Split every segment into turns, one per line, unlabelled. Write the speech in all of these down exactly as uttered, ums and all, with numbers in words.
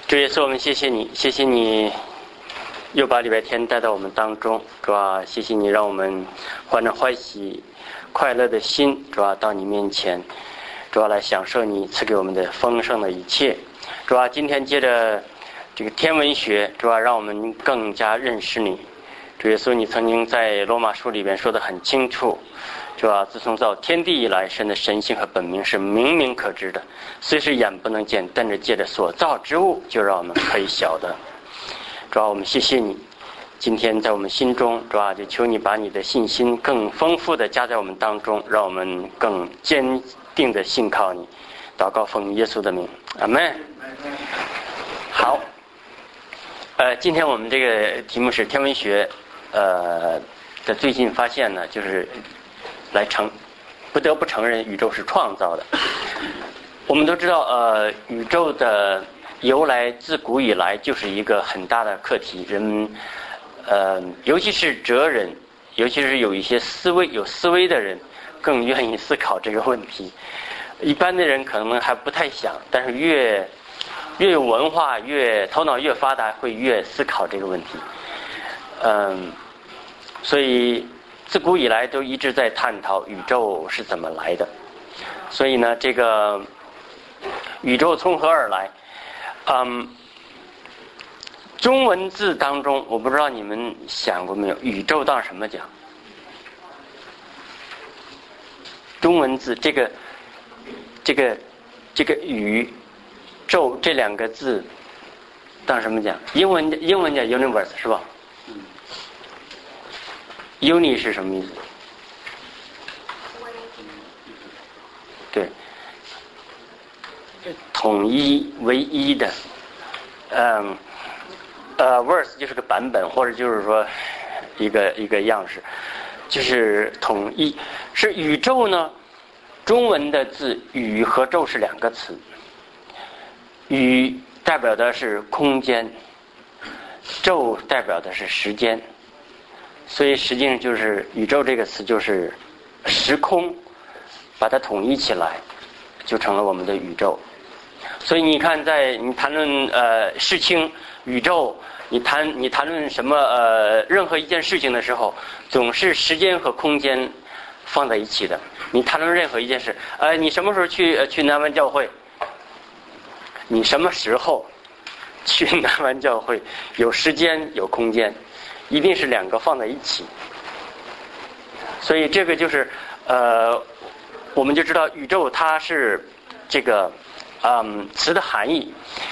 主耶稣，我们谢谢你，谢谢你又把礼拜天带到我们当中，主啊，谢谢你让我们怀着欢喜快乐的心，主啊，到你面前，主啊，来享受你赐给我们的丰盛的一切。主啊，今天接着这个天文学，主啊，让我们更加认识你。主耶稣，你曾经在罗马书里边说得很清楚，主啊，自从造天地以来，神的神性和本名是明明可知的，虽是眼不能见，但是借着所造之物，就让我们可以晓得。主啊，我们谢谢你，今天在我们心中，主啊，就求你把你的信心更丰富的加在我们当中，让我们更坚定的信靠你。祷告奉耶稣的名，阿们。好，呃，今天我们这个题目是天文学，呃的最近发现呢，就是来承不得不承认宇宙是创造的。我们都知道，呃，宇宙的由来自古以来就是一个很大的课题，人们呃，尤其是哲人，尤其是有一些思维有思维的人，更愿意思考这个问题。一般的人可能还不太想，但是越越有文化，越头脑越发达，会越思考这个问题。嗯，所以自古以来都一直在探讨宇宙是怎么来的。所以呢，这个宇宙从何而来？嗯，中文字当中，我不知道你们想过没有，宇宙当什么讲？中文字这个这个这个宇宙这两个字当什么讲？英文英文叫 universe 是吧？嗯。uni 是什么意思？对。统一唯一的，嗯，呃 verse 就是个版本，或者就是说一个一个样式，就是统一。是宇宙呢，中文的字宇和宙是两个词，宇代表的是空间，宙代表的是时间，所以实际上就是宇宙这个词就是时空，把它统一起来就成了我们的宇宙。所以你看，在你谈论呃事情、宇宙，你谈你谈论什么呃任何一件事情的时候，总是时间和空间放在一起的。你谈论任何一件事，呃，你什么时候去、呃、去南湾教会？你什么时候去南湾教会？有时间有空间，一定是两个放在一起。所以这个就是呃，我们就知道宇宙它是这个。嗯，词的含义，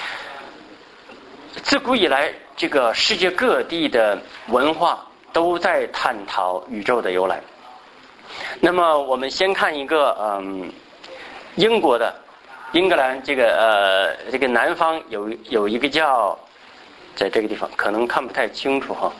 自古以来，这个世界各地的文化都在探讨宇宙的由来。那么，我们先看一个，嗯，英国的英格兰这个呃这个南方有有一个叫，在这个地方可能看不太清楚哈，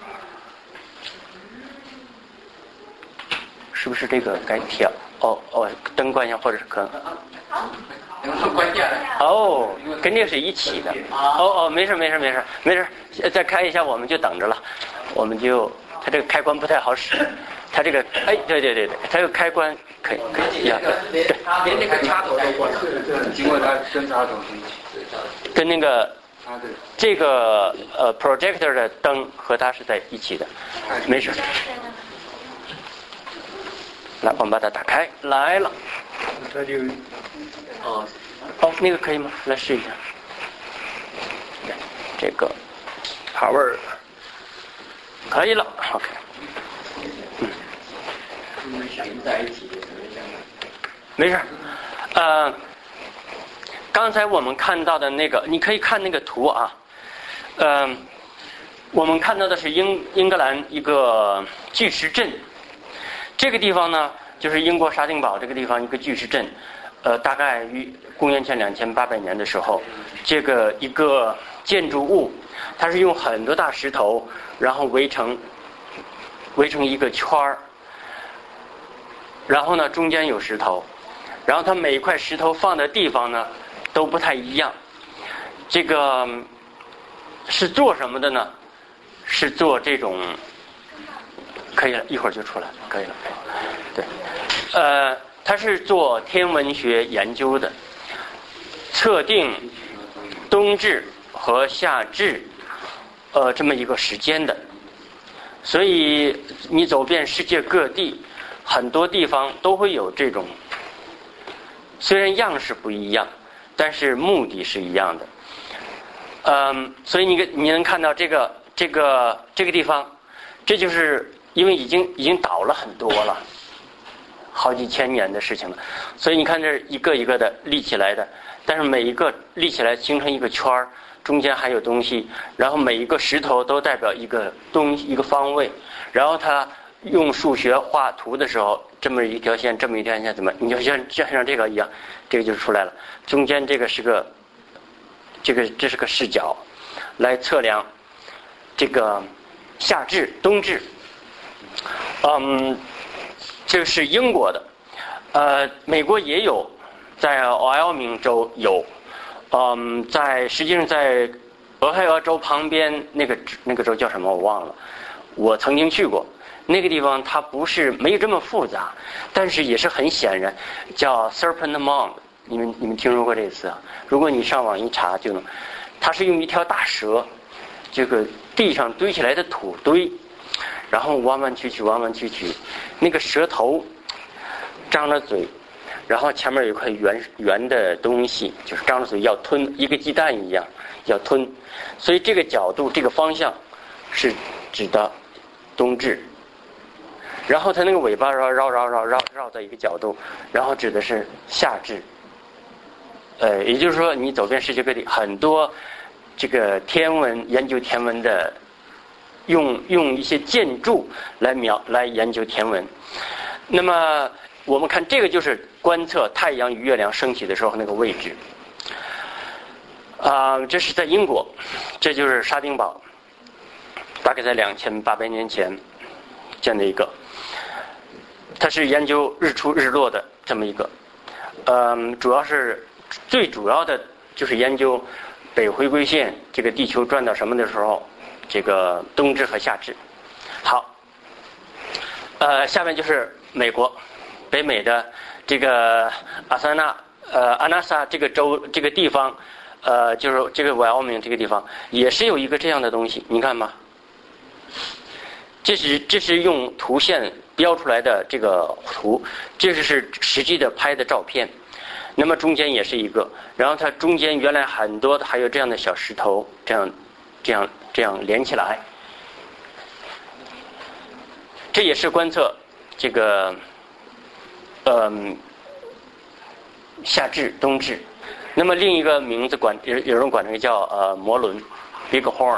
是不是这个该调？哦哦，灯关一下，或者是可能。
关键
哦，跟这个是一起的。哦哦，没事没事没事没事，再开一下我们就等着了。我们就它这个开关不太好使，它这个哎对对对对，它这个开关可以可以呀，对，
连那个插头都关了，经过它跟插头一起，
跟那个这个呃 projector 的灯和它是在一起的，没事。来，我们把它打开，来了。
它就
哦，哦，那个可以吗？来试一下。这个 power 可以了 ，OK。嗯。在一起没事。呃，刚才我们看到的那个，你可以看那个图啊。嗯、呃，我们看到的是英英格兰一个巨石阵。这个地方呢，就是英国沙丁堡这个地方一个巨石阵，呃，大概于公元前两千八百年的时候，这个一个建筑物，它是用很多大石头，然后围成围成一个圈儿，然后呢中间有石头，然后它每一块石头放的地方呢都不太一样。这个是做什么的呢？是做这种。可以了，一会儿就出来，可以了。对，呃，他是做天文学研究的，测定冬至和夏至，呃，这么一个时间的。所以你走遍世界各地，很多地方都会有这种，虽然样式不一样，但是目的是一样的。嗯，所以你你能看到这个这个这个地方，这就是因为已经已经倒了很多了，好几千年的事情了。所以你看这一个一个的立起来的，但是每一个立起来形成一个圈儿，中间还有东西，然后每一个石头都代表一个东一个方位，然后它用数学画图的时候，这么一条线，这么一条线，怎么你就像像像这个一样，这个就出来了。中间这个是个，这个这是个视角，来测量这个夏至、冬至。嗯，这是英国的，呃，美国也有，在俄亥俄明州有。嗯，在实际上在俄亥俄州旁边那个那个州叫什么我忘了，我曾经去过那个地方，它不是没有这么复杂，但是也是很显然，叫 Serpent Mound， 你们你们听说过这个词啊？如果你上网一查就能，它是用一条大蛇，这个地上堆起来的土堆，然后弯弯曲曲弯弯曲曲，那个蛇头张了嘴。然后前面有一块圆圆的东西，就是张着嘴要吞，一个鸡蛋一样要吞，所以这个角度这个方向是指的冬至，然后它那个尾巴绕绕绕绕绕绕在一个角度，然后指的是夏至。呃，也就是说你走遍世界各地，很多这个天文研究天文的用用一些建筑来描来研究天文。那么我们看这个就是观测太阳与月亮升起的时候那个位置啊、呃，这是在英国，这就是沙丁堡，大概在两千八百年前建的一个，它是研究日出日落的这么一个，嗯、呃，主要是最主要的就是研究北回归线这个地球转到什么的时候，这个冬至和夏至。好，呃，下面就是美国。北美的这个阿萨纳呃阿纳萨这个州这个地方，呃就是这个怀俄明这个地方也是有一个这样的东西，你看吧，这是这是用图线标出来的这个图，这是实际的拍的照片。那么中间也是一个，然后它中间原来很多还有这样的小石头，这样这样这样连起来，这也是观测这个。嗯，夏至、冬至，那么另一个名字管有有人管这个叫呃摩轮 （Big Horn）。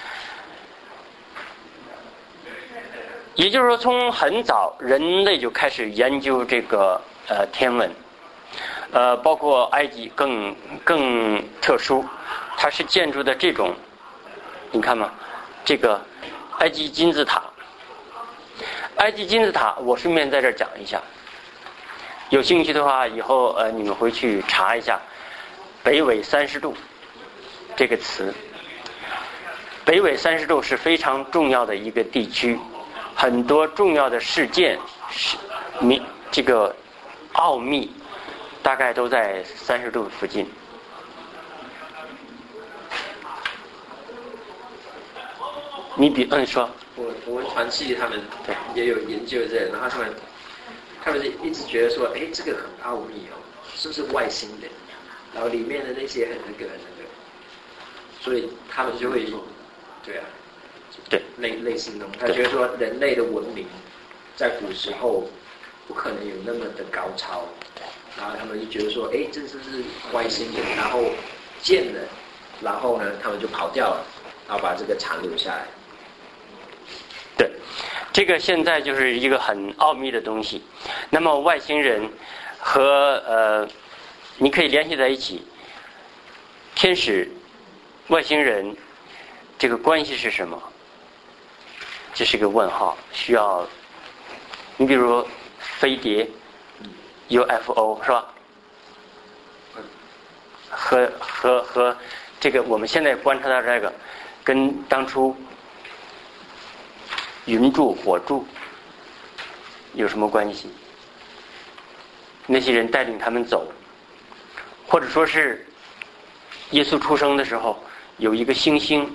也就是说，从很早人类就开始研究这个呃天文，呃，包括埃及更更特殊，它是建筑的这种，你看吗？这个埃及金字塔，埃及金字塔，我顺便在这儿讲一下。有兴趣的话，以后呃你们回去查一下“北纬三十度”这个词。北纬三十度是非常重要的一个地区，很多重要的事件是秘这个奥秘大概都在三十度附近。你比嗯说，
我我们团系他们也有研究这个，然后他们。他们一直觉得说，哎，这个很奥秘哦，是不是外星人？然后里面的那些很那个很那个，所以他们就会，对啊，
对，
类类似那种，他觉得说人类的文明在古时候不可能有那么的高超，然后他们就觉得说，哎，这就是外星人，然后建了，然后呢，他们就跑掉了，然后把这个残留下来。
对。这个现在就是一个很奥秘的东西。那么外星人和呃，你可以联系在一起，天使、外星人这个关系是什么？这是个问号，需要你比如飞碟 U F O 是吧？和和和这个我们现在观察到这个，跟当初云柱火柱有什么关系？那些人带领他们走，或者说是耶稣出生的时候， 有一个星星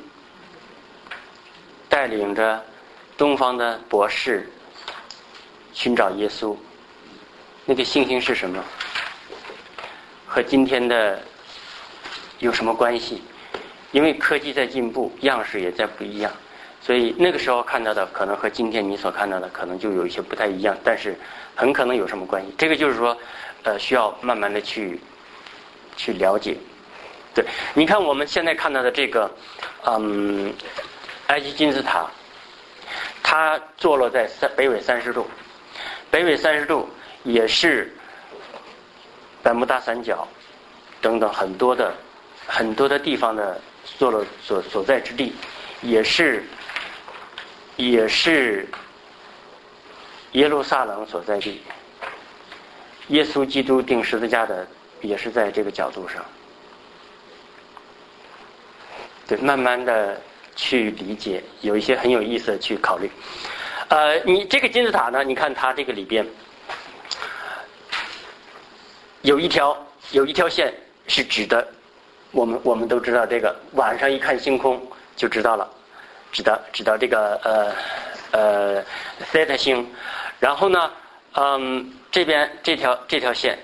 带领着东方的博士寻找耶稣。那个星星是什么？和今天的有什么关系？因为科技在进步，样式也在不一样，所以那个时候看到的可能和今天你所看到的可能就有一些不太一样，但是很可能有什么关系。这个就是说呃，需要慢慢的去去了解。对，你看我们现在看到的这个嗯，埃及金字塔，它坐落在三北纬三十度，北纬三十度也是百慕大三角等等很多的很多的地方的坐落所所在之地，也是也是耶路撒冷所在地。耶稣基督钉十字架的也是在这个角度上。对，慢慢的去理解，有一些很有意思的去考虑。呃，你这个金字塔呢，你看它这个里边有一条有一条线是指的，我们我们都知道这个，晚上一看星空就知道了，指的指到这个呃呃塞特星，然后呢，嗯，这边这条这条线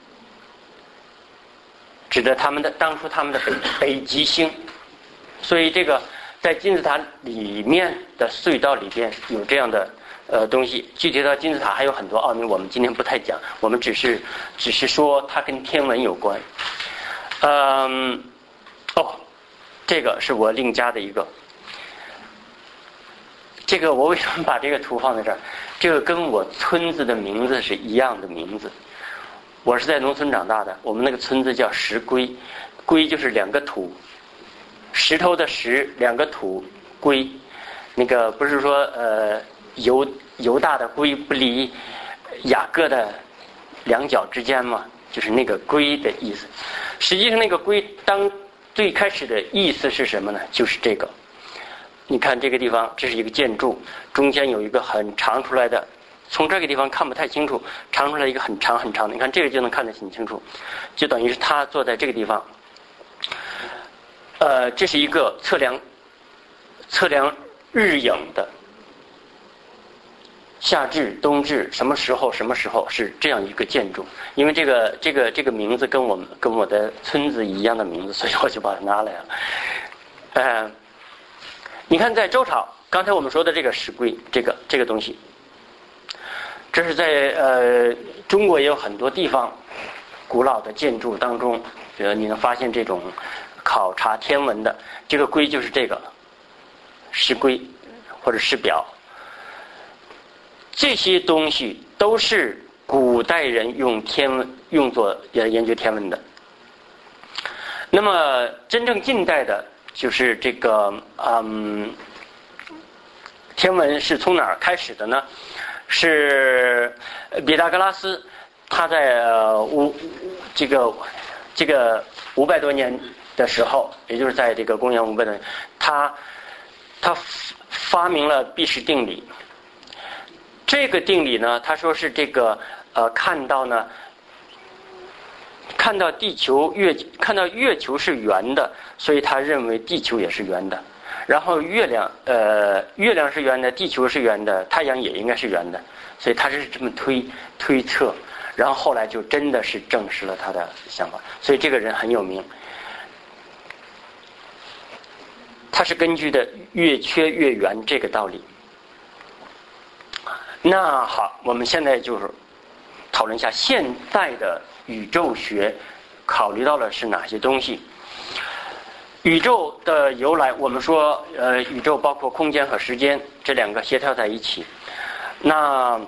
指的他们的当初他们的北北极星。所以这个在金字塔里面的隧道里边有这样的呃东西，具体到金字塔还有很多奥秘，我们今天不太讲，我们只是只是说它跟天文有关。嗯，哦，这个是我另加的一个，这个我为什么把这个图放在这儿？这个跟我村子的名字是一样的名字。我是在农村长大的，我们那个村子叫石龟，龟就是两个土。石头的石，两个土，龟，那个不是说呃犹犹大的龟不离雅各的两脚之间吗？就是那个龟的意思。实际上那个龟当最开始的意思是什么呢？就是这个。你看这个地方，这是一个建筑，中间有一个很长出来的，从这个地方看不太清楚，长出来一个很长很长的，你看这个就能看得很清楚，就等于是他坐在这个地方。呃，这是一个测量测量日影的，夏至、冬至，什么时候什么时候是这样一个建筑。因为这个这个这个名字跟我们跟我的村子一样的名字，所以我就把它拿来了。呃，你看在周朝，刚才我们说的这个石龟，这个这个东西，这是在呃中国也有很多地方古老的建筑当中，呃，你能发现这种。考察天文的这个龟就是这个石龟或者石表，这些东西都是古代人用天文用作研究天文的。那么真正近代的就是这个嗯，天文是从哪儿开始的呢？是毕达哥拉斯，他在呃五这个这个五百多年的时候，也就是在这个公元五百多年，他他发明了毕氏定理。这个定理呢，他说是这个呃，看到呢，看到地球月看到月球是圆的，所以他认为地球也是圆的。然后月亮呃，月亮是圆的，地球是圆的，太阳也应该是圆的，所以他是这么推推测。然后后来就真的是证实了他的想法，所以这个人很有名。他是根据的月缺月圆这个道理。那好，我们现在就是讨论一下现在的宇宙学考虑到了是哪些东西。宇宙的由来，我们说呃，宇宙包括空间和时间这两个协调在一起。那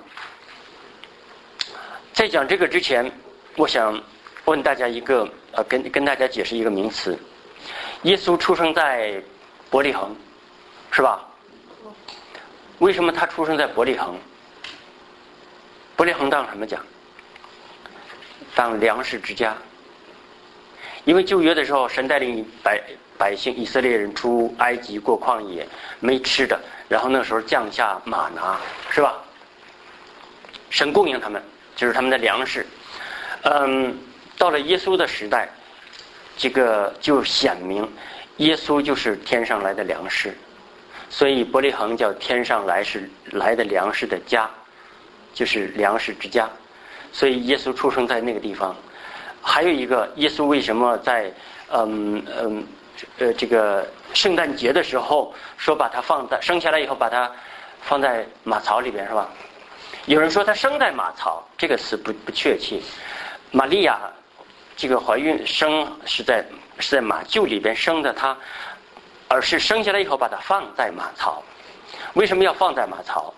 在讲这个之前，我想问大家一个呃，跟跟大家解释一个名词。耶稣出生在伯利恒，是吧？为什么他出生在伯利恒？伯利恒当什么讲？当粮食之家。因为旧约的时候，神带领百百姓以色列人出埃及过旷野，没吃的，然后那时候降下玛拿，是吧？神供应他们，就是他们的粮食。嗯，到了耶稣的时代，这个就显明耶稣就是天上来的粮食，所以伯利恒叫天上来是来的粮食的家，就是粮食之家。所以耶稣出生在那个地方。还有一个，耶稣为什么在嗯嗯呃这个圣诞节的时候说把他放在生下来以后把他放在马槽里边，是吧？有人说他生在马槽，这个词不不确切。玛利亚这个怀孕生是在是在马厩里边生的他，而是生下来以后把它放在马槽。为什么要放在马槽？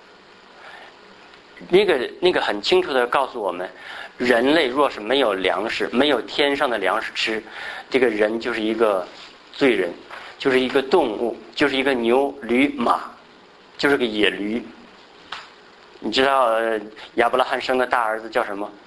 那个那个很清楚的告诉我们，人类若是没有粮食，没有天上的粮食吃，这个人就是一个罪人，就是一个动物，就是一个牛驴马，就是个野驴。你知道呃亚伯拉罕生的大儿子叫什么？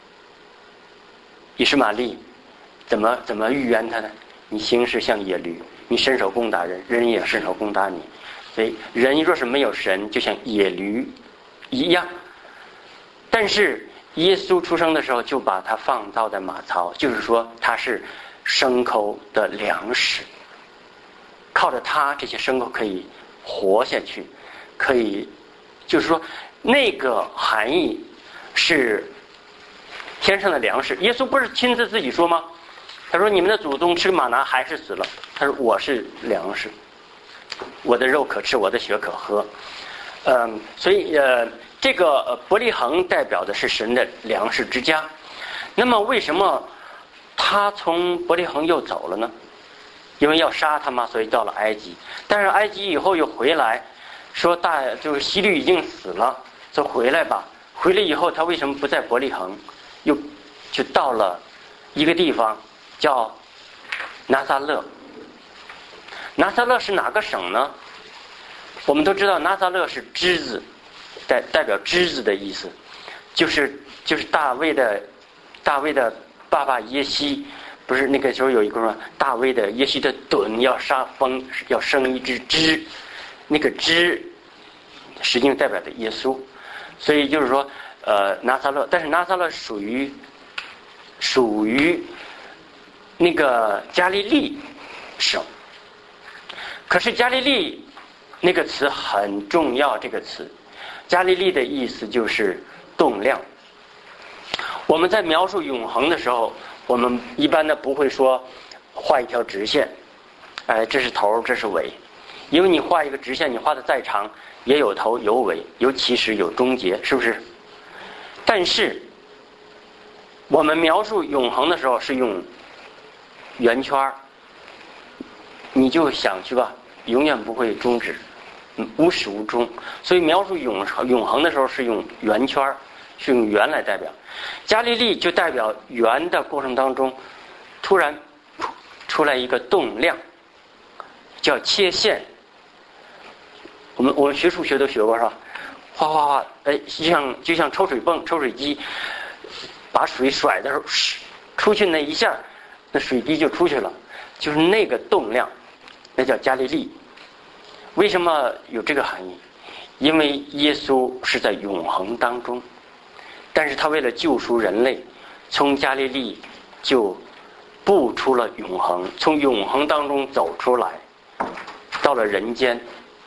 以实玛利。怎么怎么预言他呢？你行事像野驴，你伸手攻打人，人也伸手攻打你。所以人若是没有神，就像野驴一样。但是耶稣出生的时候就把他放到在马槽，就是说他是牲口的粮食，靠着他这些牲口可以活下去，可以就是说那个含义是天上的粮食。耶稣不是亲自自己说吗？他说你们的祖宗吃玛拿还是死了，他说我是粮食，我的肉可吃，我的血可喝。嗯，所以呃这个伯利恒代表的是神的粮食之家。那么为什么他从伯利恒又走了呢？因为要杀他嘛，所以到了埃及。但是埃及以后又回来，说大就是希律已经死了，就回来吧。回来以后他为什么不在伯利恒，又就到了一个地方叫拿撒勒。拿撒勒是哪个省呢？我们都知道拿撒勒是枝子，代代表枝子的意思，就是就是大卫的大卫的爸爸耶西，不是那个时候有一个说大卫的耶西的盾要杀风，要生一只枝，那个枝实际上代表的耶稣。所以就是说呃拿撒勒，但是拿撒勒属于属于那个加利利省。可是加利利那个词很重要，这个词加利利的意思就是动量。我们在描述永恒的时候，我们一般的不会说画一条直线，哎，这是头这是尾，因为你画一个直线，你画的再长也有头有尾，有起始有终结，是不是？但是我们描述永恒的时候是用圆圈，你就想去吧，永远不会终止，无始无终。所以描述永永恒的时候是用圆圈，是用圆来代表。加利利就代表圆的过程当中突然出来一个动量，叫切线。我们我们学数学都学过是吧？哗哗哗，哎，就像就像抽水泵、抽水机，把水甩的时候，出去那一下，那水滴就出去了，就是那个动量，那叫加利利。为什么有这个含义？因为耶稣是在永恒当中，但是他为了救赎人类，从加利利就步出了永恒，从永恒当中走出来，到了人间，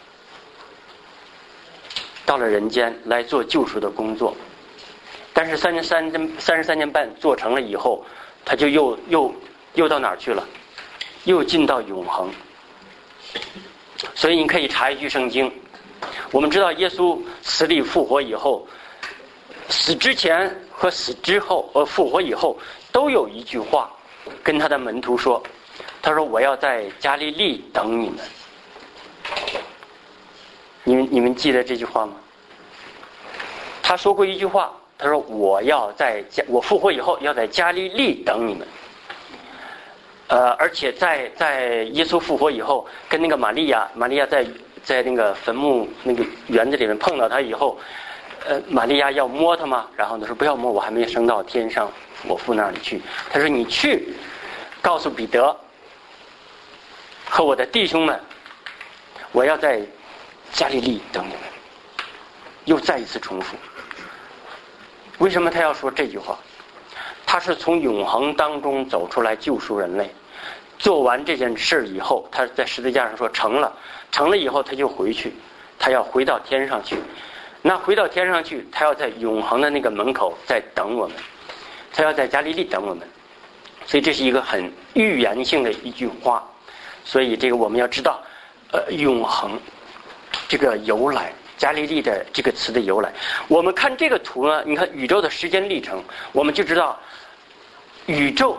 到了人间来做救赎的工作。但是三年三三十三年半做成了以后，他就又又又到哪儿去了？又进到永恒。所以你可以查一句圣经，我们知道耶稣死里复活以后，死之前和死之后呃复活以后都有一句话跟他的门徒说，他说我要在加利利等你们。你们你们记得这句话吗？他说过一句话，他说我要在加我复活以后要在加利利等你们。呃，而且在在耶稣复活以后，跟那个玛利亚，玛利亚在在那个坟墓那个园子里面碰到他以后，呃，玛利亚要摸他嘛，然后他说不要摸，我还没升到天上我父那里去。他说你去告诉彼得和我的弟兄们，我要在加利利等你们。又再一次重复，为什么他要说这句话？他是从永恒当中走出来救赎人类， 做完这件事以后，他在十字架上说成了，成了以后他就回去，他要回到天上去。那回到天上去，他要在永恒的那个门口在等我们，他要在加利利等我们。所以这是一个很预言性的一句话。所以这个我们要知道，呃，永恒这个由来，加利利的这个词的由来。我们看这个图呢，你看宇宙的时间历程，我们就知道宇宙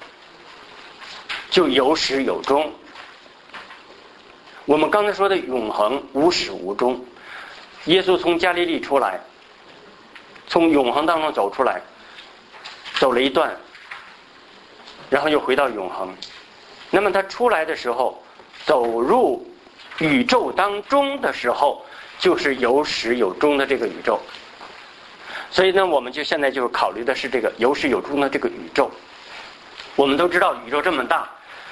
就有始有终。我们刚才说的永恒无始无终，耶稣从加利利出来，从永恒当中走出来，走了一段，然后又回到永恒。那么他出来的时候，走入宇宙当中的时候，就是有始有终的这个宇宙。所以呢，我们就现在就是考虑的是这个有始有终的这个宇宙。我们都知道宇宙这么大，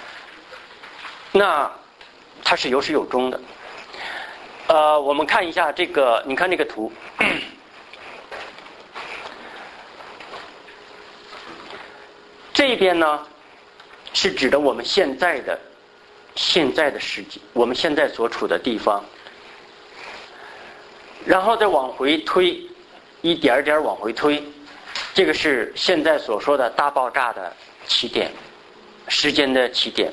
那它是有始有终的。呃，我们看一下这个，你看这个图，这边呢是指的我们现在的现在的世界，我们现在所处的地方，然后再往回推，一点点往回推，这个是现在所说的大爆炸的起点，时间的起点，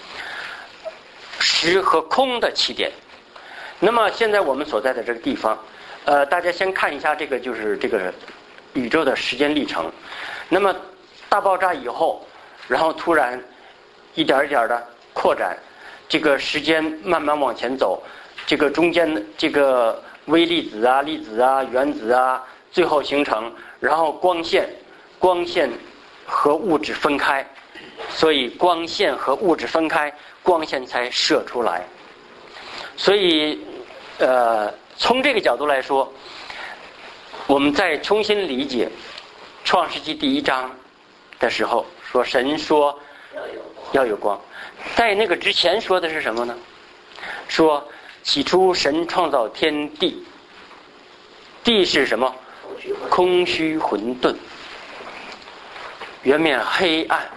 实和空的起点。那么现在我们所在的这个地方，呃，大家先看一下这个就是这个宇宙的时间历程。那么大爆炸以后，然后突然一点一点的扩展，这个时间慢慢往前走，这个中间这个微粒子啊、粒子啊、原子啊，最后形成，然后光线，光线和物质分开，所以光线和物质分开，光线才射出来。所以，呃，从这个角度来说，我们再重新理解《创世纪》第一章的时候，说神说要有光，在那个之前说的是什么呢？说起初神创造天地，地是什么？空虚混沌，原面黑暗。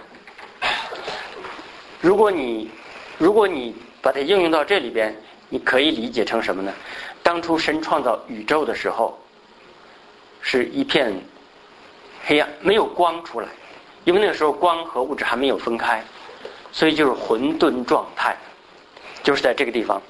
如果你如果你把它应用到这里边，你可以理解成什么呢？当初神创造宇宙的时候，是一片黑暗，没有光出来，因为那个时候光和物质还没有分开，所以就是混沌状态，就是在这个地方。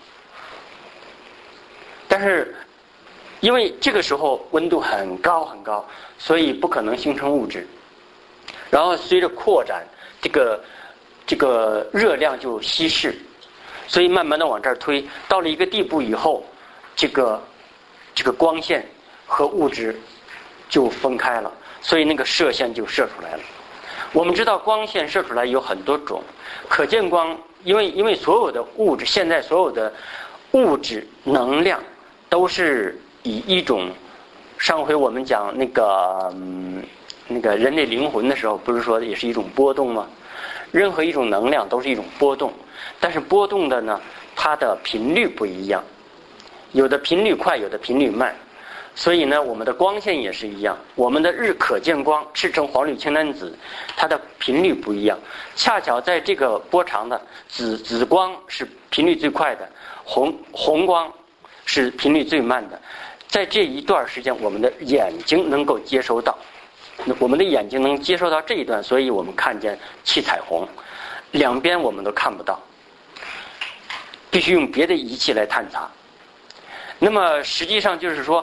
但是因为这个时候温度很高很高，所以不可能形成物质，然后随着扩展，这个这个热量就稀释，所以慢慢的往这儿推，到了一个地步以后，这个这个光线和物质就分开了，所以那个射线就射出来了。我们知道光线射出来有很多种，可见光，因为因为所有的物质，现在所有的物质能量都是以一种，上回我们讲那个嗯那个人类灵魂的时候，不是说也是一种波动吗？任何一种能量都是一种波动，但是波动的呢，它的频率不一样，有的频率快，有的频率慢。所以呢，我们的光线也是一样，我们的日可见光，赤橙黄绿青蓝紫，它的频率不一样。恰巧在这个波长的紫紫光是频率最快的，红红光是频率最慢的。在这一段时间，我们的眼睛能够接收到，我们的眼睛能接收到这一段，所以我们看见七彩虹，两边我们都看不到，必须用别的仪器来探查。那么实际上就是说，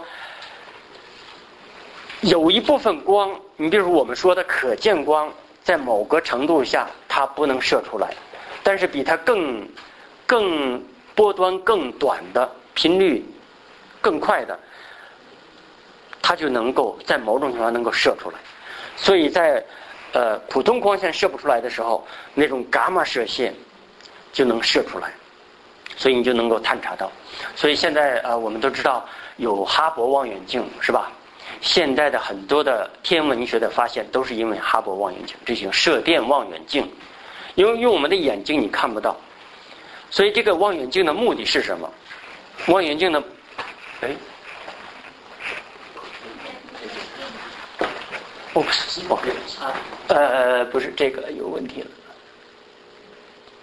有一部分光，你比如我们说的可见光，在某个程度下它不能射出来，但是比它更更波端更短的，频率更快的，它就能够在某种情况能够射出来。所以在呃普通光线射不出来的时候，那种伽马射线就能射出来，所以你就能够探查到。所以现在呃我们都知道有哈勃望远镜，是吧？现在的很多的天文学的发现都是因为哈勃望远镜，这种射电望远镜，因为用我们的眼睛你看不到，所以这个望远镜的目的是什么？望远镜的，哎，哦，不是，哦，呃，不是这个有问题了。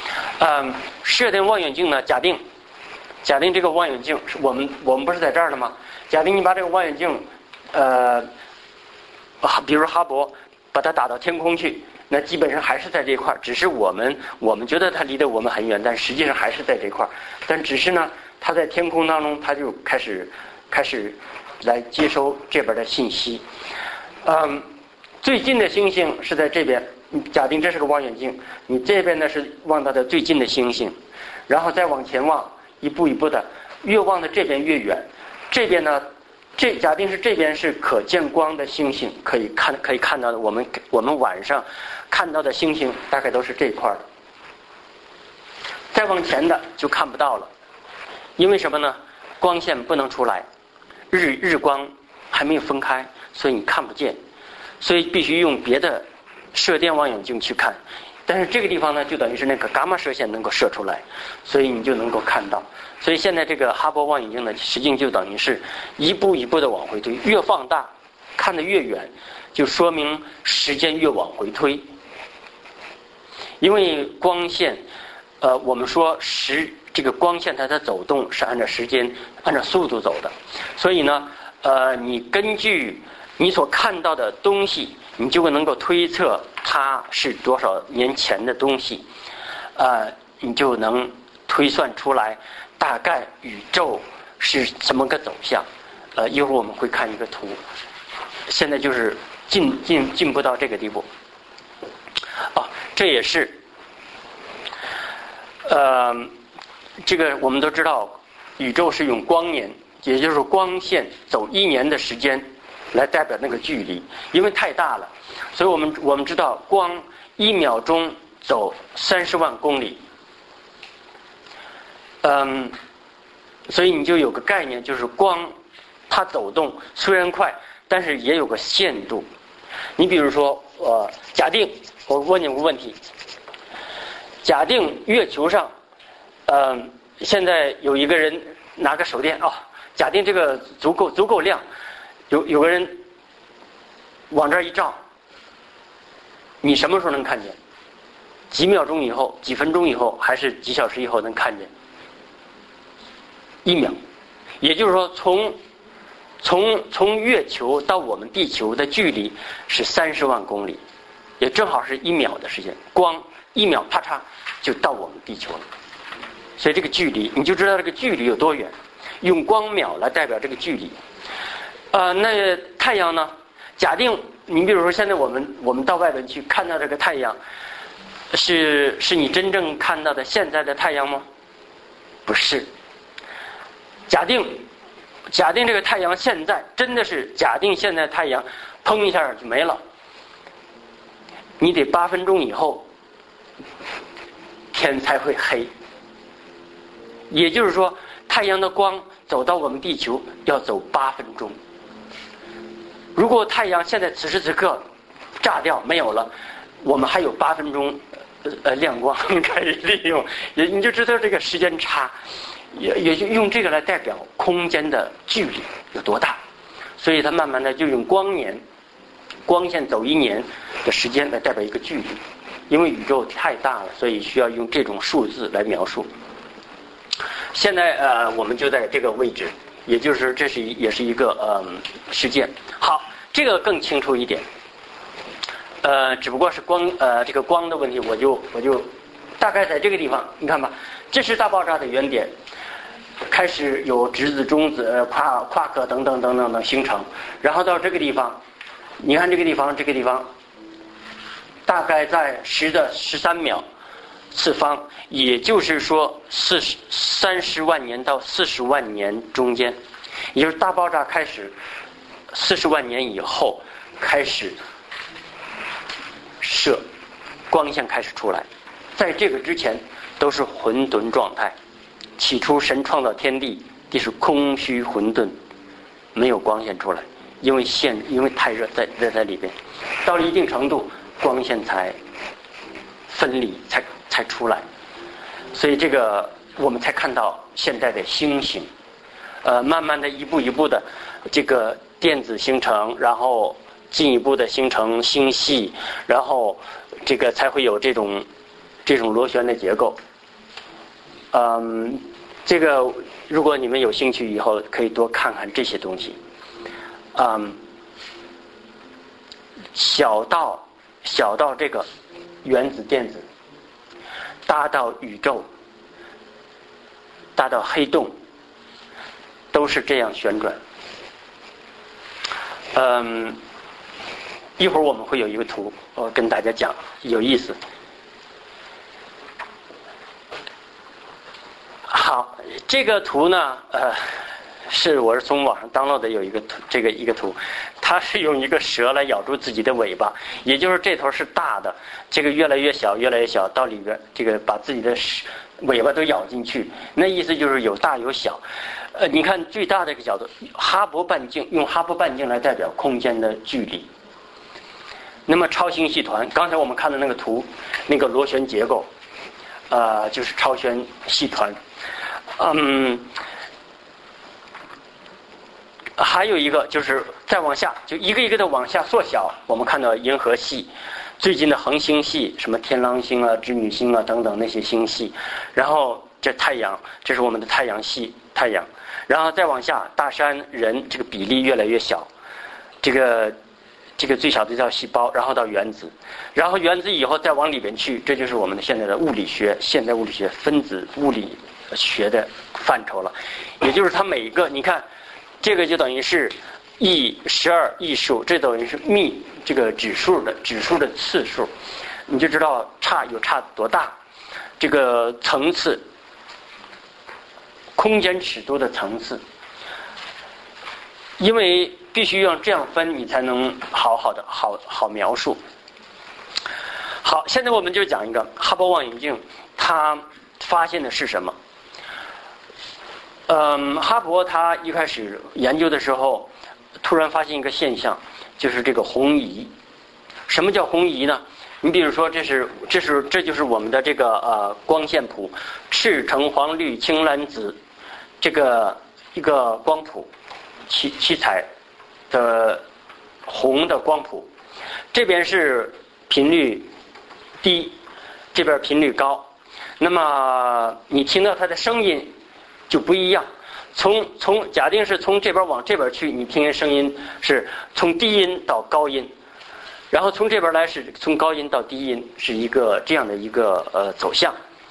嗯，射电望远镜呢，假定假定这个望远镜是我们我们不是在这儿了吗？假定你把这个望远镜，呃，比如哈勃，把它打到天空去，那基本上还是在这一块，只是我们我们觉得它离得我们很远，但实际上还是在这块。但只是呢，它在天空当中，它就开始开始来接收这边的信息。嗯，最近的星星是在这边。假定这是个望远镜，你这边呢是望到的最近的星星，然后再往前望，一步一步的，越望的这边越远。这边呢，这假定是这边是可见光的星星，可以看可以看到的，我们我们晚上看到的星星大概都是这一块的。再往前的就看不到了，因为什么呢？光线不能出来，日日光还没有分开，所以你看不见，所以必须用别的射电望远镜去看。但是这个地方呢，就等于是那个伽马射线能够射出来，所以你就能够看到。所以现在这个哈勃望远镜呢，实际就等于是一步一步的往回推，越放大看得越远，就说明时间越往回推。因为光线呃，我们说时这个光线它的走动是按照时间按照速度走的，所以呢呃，你根据你所看到的东西，你就能够推测它是多少年前的东西，呃，你就能推算出来大概宇宙是怎么个走向。呃，一会儿我们会看一个图，现在就是进进进步到这个地步。啊，这也是，呃，这个我们都知道，宇宙是用光年，也就是光线走一年的时间来代表那个距离，因为太大了，所以我们我们知道光一秒钟走三十万公里。嗯，所以你就有个概念，就是光它走动虽然快，但是也有个限度。你比如说，呃，假定我问你个问题，假定月球上，呃，现在有一个人拿个手电啊、哦，假定这个足够足够亮，有有个人往这儿一照，你什么时候能看见？几秒钟以后、几分钟以后，还是几小时以后能看见？一秒。也就是说，从从从月球到我们地球的距离是三十万公里，也正好是一秒的时间，光一秒啪嚓就到我们地球了。所以这个距离你就知道这个距离有多远，用光秒来代表这个距离。呃，那太阳呢？假定你比如说现在我们我们到外边去看到这个太阳，是是你真正看到的现在的太阳吗？不是。假定假定这个太阳现在真的是假定现在太阳砰一下就没了，你得八分钟以后天才会黑。也就是说，太阳的光走到我们地球要走八分钟。如果太阳现在此时此刻炸掉没有了，我们还有八分钟呃亮光可以利用，也你就知道这个时间差。也也就用这个来代表空间的距离有多大，所以它慢慢的就用光年，光线走一年的时间来代表一个距离，因为宇宙太大了，所以需要用这种数字来描述。现在呃，我们就在这个位置，也就是这是也是一个呃事件。好，这个更清楚一点，呃，只不过是光呃这个光的问题，我就我就大概在这个地方，你看吧，这是大爆炸的原点。开始有质子、中子、夸夸克等等等等等形成，然后到这个地方，你看这个地方，这个地方大概在十的十三秒次方，也就是说四十三十万年到四十万年中间，也就是大爆炸开始四十万年以后开始射光线开始出来，在这个之前都是混沌状态。起初神创造天地，地是空虚混沌，没有光线出来，因为线因为太热在热在里边，到了一定程度光线才分离才才出来，所以这个我们才看到现在的星星，呃，慢慢的一步一步的这个电子形成，然后进一步的形成星系，然后这个才会有这种这种螺旋的结构。嗯，这个如果你们有兴趣，以后可以多看看这些东西。嗯，小到小到这个原子电子，大到宇宙，大到黑洞，都是这样旋转。嗯，一会儿我们会有一个图，我跟大家讲，有意思。好，这个图呢，呃，是我是从网上 download 的，有一个图，这个一个图，它是用一个蛇来咬住自己的尾巴，也就是这头是大的，这个越来越小，越来越小，到里边这个把自己的尾巴都咬进去，那意思就是有大有小。呃，你看最大的一个角度，哈勃半径，用哈勃半径来代表空间的距离。那么超星系团，刚才我们看的那个图，那个螺旋结构，呃，就是超弦系团。嗯，还有一个就是再往下，就一个一个的往下缩小。我们看到银河系，最近的恒星系，什么天狼星啊、织女星啊等等那些星系，然后这太阳，这是我们的太阳系，太阳。然后再往下，大山人这个比例越来越小，这个这个最小的叫细胞，然后到原子，然后原子以后再往里边去，这就是我们的现在的物理学，现代物理学分子物理学的范畴了。也就是它每一个，你看这个就等于是 e 十二亿数，这等于是幂这个指数的指数的次数，你就知道差有差多大，这个层次。空间尺度的层次，因为必须要这样分，你才能好好的好好描述。好，现在我们就讲一个哈勃望远镜，它发现的是什么？嗯，哈勃他一开始研究的时候，突然发现一个现象，就是这个红移。什么叫红移呢？你比如说，这是这是这就是我们的这个呃光线谱，赤橙黄绿青蓝紫。这个一个光谱，七七彩的红的光谱，这边是频率低，这边频率高。那么你听到它的声音就不一样。从从假定是从这边往这边去，你听见声音是从低音到高音，然后从这边来是从高音到低音，是一个这样的一个呃走向。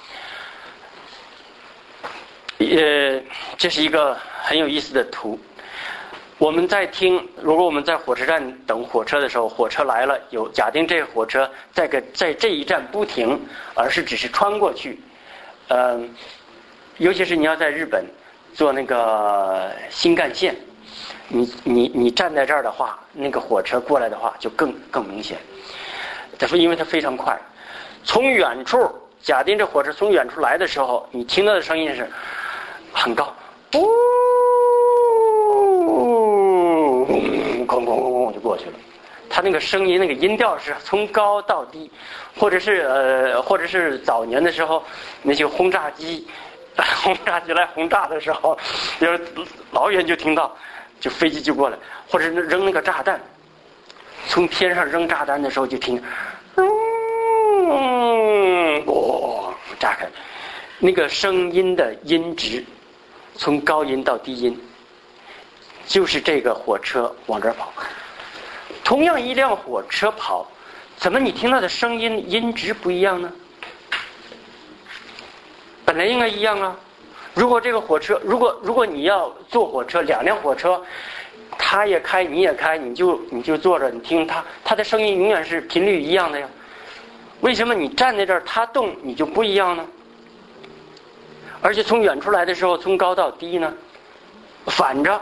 呃，这是一个很有意思的图。我们在听，如果我们在火车站等火车的时候，火车来了，有假定这个火车在个在这一站不停，而是只是穿过去。嗯、呃，尤其是你要在日本坐那个新干线，你你你站在这儿的话，那个火车过来的话就更更明显。它说，因为它非常快，从远处，假定这火车从远处来的时候，你听到的声音是很高，呜，咣咣咣咣就过去了。它那个声音，那个音调是从高到低，或者是呃，或者是早年的时候那些轰炸机，轰炸机来轰炸的时候，就是老远就听到，就飞机就过来，或者是扔那个炸弹，从天上扔炸弹的时候就听，嗯，哇，炸开，那个声音的音值。从高音到低音，就是这个火车往这儿跑。同样一辆火车跑，怎么你听到的声音音质不一样呢？本来应该一样啊。如果这个火车，如果如果你要坐火车，两辆火车，他也开你也开，你就你就坐着，你听它，它的声音永远是频率一样的呀。为什么你站在这儿，它动你就不一样呢？而且从远处来的时候，从高到低呢，反着，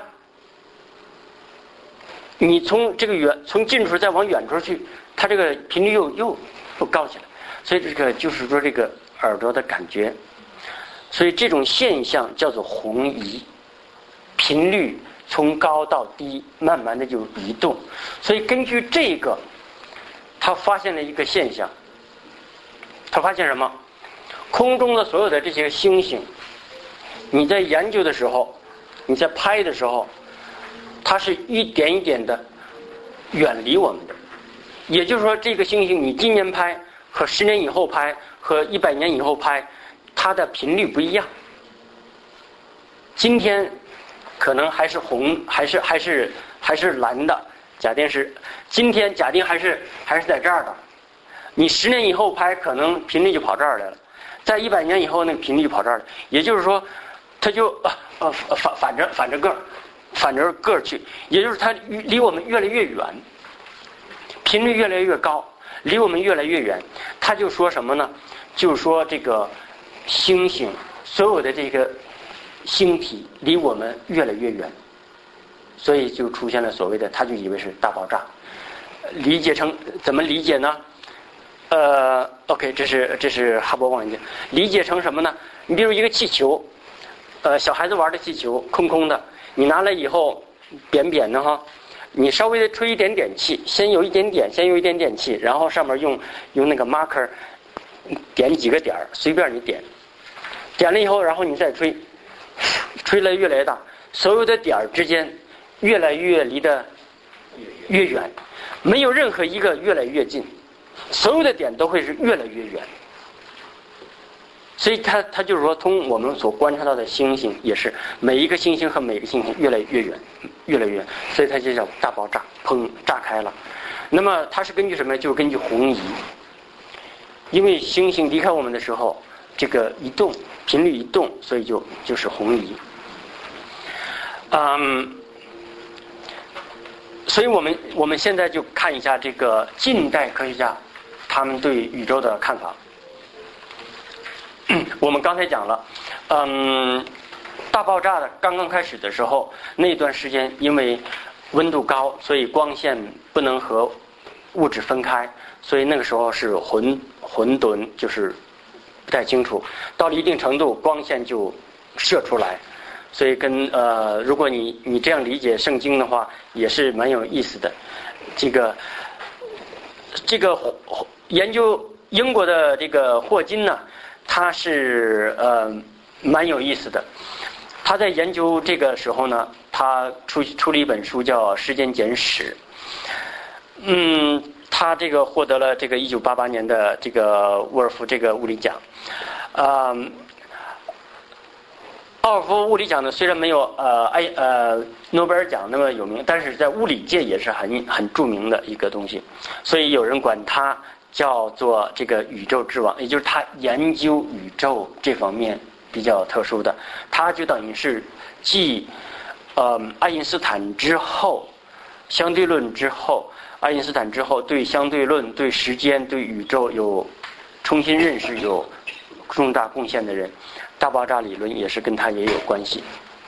你从这个远从近处再往远处去，它这个频率又又又高起来，所以这个就是说这个耳朵的感觉，所以这种现象叫做红移，频率从高到低慢慢的就移动，所以根据这个，他发现了一个现象，他发现什么？空中的所有的这些星星，你在研究的时候，你在拍的时候，它是一点一点的远离我们的。也就是说，这个星星你今年拍和十年以后拍和一百年以后拍，它的频率不一样。今天可能还是红，还是还是还是蓝的假定是，今天假定还是还是在这儿的。你十年以后拍，可能频率就跑这儿来了；在一百年以后，那个频率就跑这儿了。也就是说，它就呃呃反反着反着个儿，反着个儿去，也就是它离我们越来越远，频率越来越高，离我们越来越远。他就说什么呢？就是说这个星星，所有的这个星体离我们越来越远，所以就出现了所谓的，他就以为是大爆炸。理解成怎么理解呢？呃 ，OK， 这是这是哈勃望远镜。理解成什么呢？你比如一个气球，呃，小孩子玩的气球，空空的，你拿来以后扁扁的哈，你稍微的吹一点点气，先有一点点，先有一点点气，然后上面用用那个 marker 点几个点儿，随便你点，点了以后，然后你再吹，吹了越来越大，所有的点儿之间越来越离得越远，没有任何一个越来越近。所有的点都会是越来越远，所以它它就是说，从我们所观察到的星星，也是每一个星星和每一个星星越来越远，越来越远，所以它就叫大爆炸，砰，炸开了。那么它是根据什么？就是根据红移，因为星星离开我们的时候，这个移动频率一动，所以就就是红移。嗯。所以我们我们现在就看一下这个近代科学家他们对宇宙的看法。我们刚才讲了，嗯，大爆炸的刚刚开始的时候，那段时间因为温度高，所以光线不能和物质分开，所以那个时候是混混沌，就是不太清楚。到了一定程度，光线就射出来。所以跟呃，如果你你这样理解圣经的话，也是蛮有意思的。这个这个研究英国的这个霍金呢，他是呃蛮有意思的。他在研究这个时候呢，他出出了一本书叫《时间简史》。嗯，他这个获得了这个一九八八年的这个沃尔夫这个物理奖。啊、呃。奥尔夫物理奖呢，虽然没有呃埃呃诺贝尔奖那么有名，但是在物理界也是很很著名的一个东西，所以有人管它叫做这个宇宙之王，也就是他研究宇宙这方面比较特殊的，他就等于是继呃爱因斯坦之后，相对论之后，爱因斯坦之后对相对论、对时间、对宇宙有重新认识、有重大贡献的人。大爆炸理论也是跟他也有关系。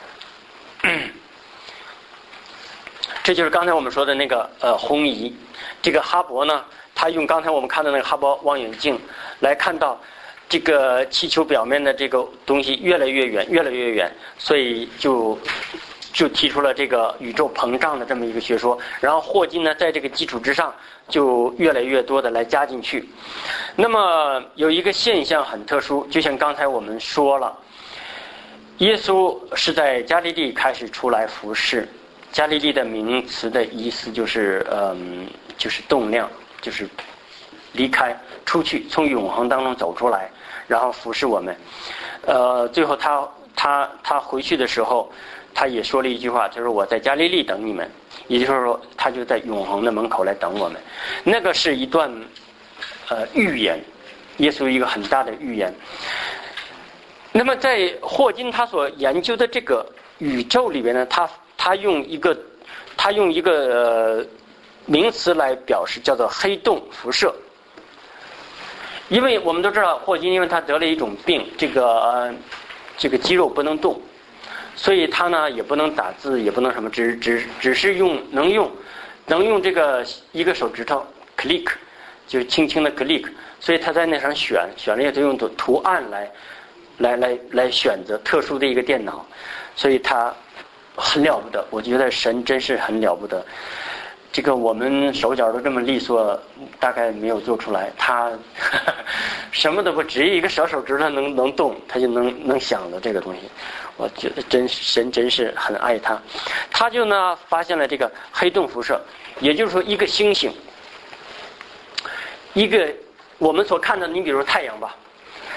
这就是刚才我们说的那个呃红移。这个哈勃呢，他用刚才我们看的那个哈勃望远镜来看到这个气球表面的这个东西越来越远，越来越远，所以就就提出了这个宇宙膨胀的这么一个学说。然后霍金呢，在这个基础之上，就越来越多的来加进去。那么有一个现象很特殊，就像刚才我们说了，耶稣是在加利利开始出来服侍。加利利的名词的意思就是嗯，就是动量，就是离开出去，从永恒当中走出来，然后服侍我们。呃，最后他他他回去的时候，他也说了一句话，就是我在加利利等你们，也就是说他就在永恒的门口来等我们。那个是一段呃预言，耶稣一个很大的预言。那么在霍金他所研究的这个宇宙里边呢，他他用一个他用一个呃名词来表示，叫做黑洞辐射。因为我们都知道霍金因为他得了一种病，这个呃这个肌肉不能动，所以他呢也不能打字，也不能什么，只只只是用能用能用这个一个手指头 click， 就轻轻的 click， 所以他在那上选选了以后，用的图案来来来来选择特殊的一个电脑，所以他很了不得。我觉得神真是很了不得。这个我们手脚都这么利索，大概没有做出来。他呵呵什么都不，只一个小手指头能能动，他就能能想的这个东西。我觉得真神真是很爱他。他就呢发现了这个黑洞辐射，也就是说一个星星，一个我们所看到的，你比如太阳吧，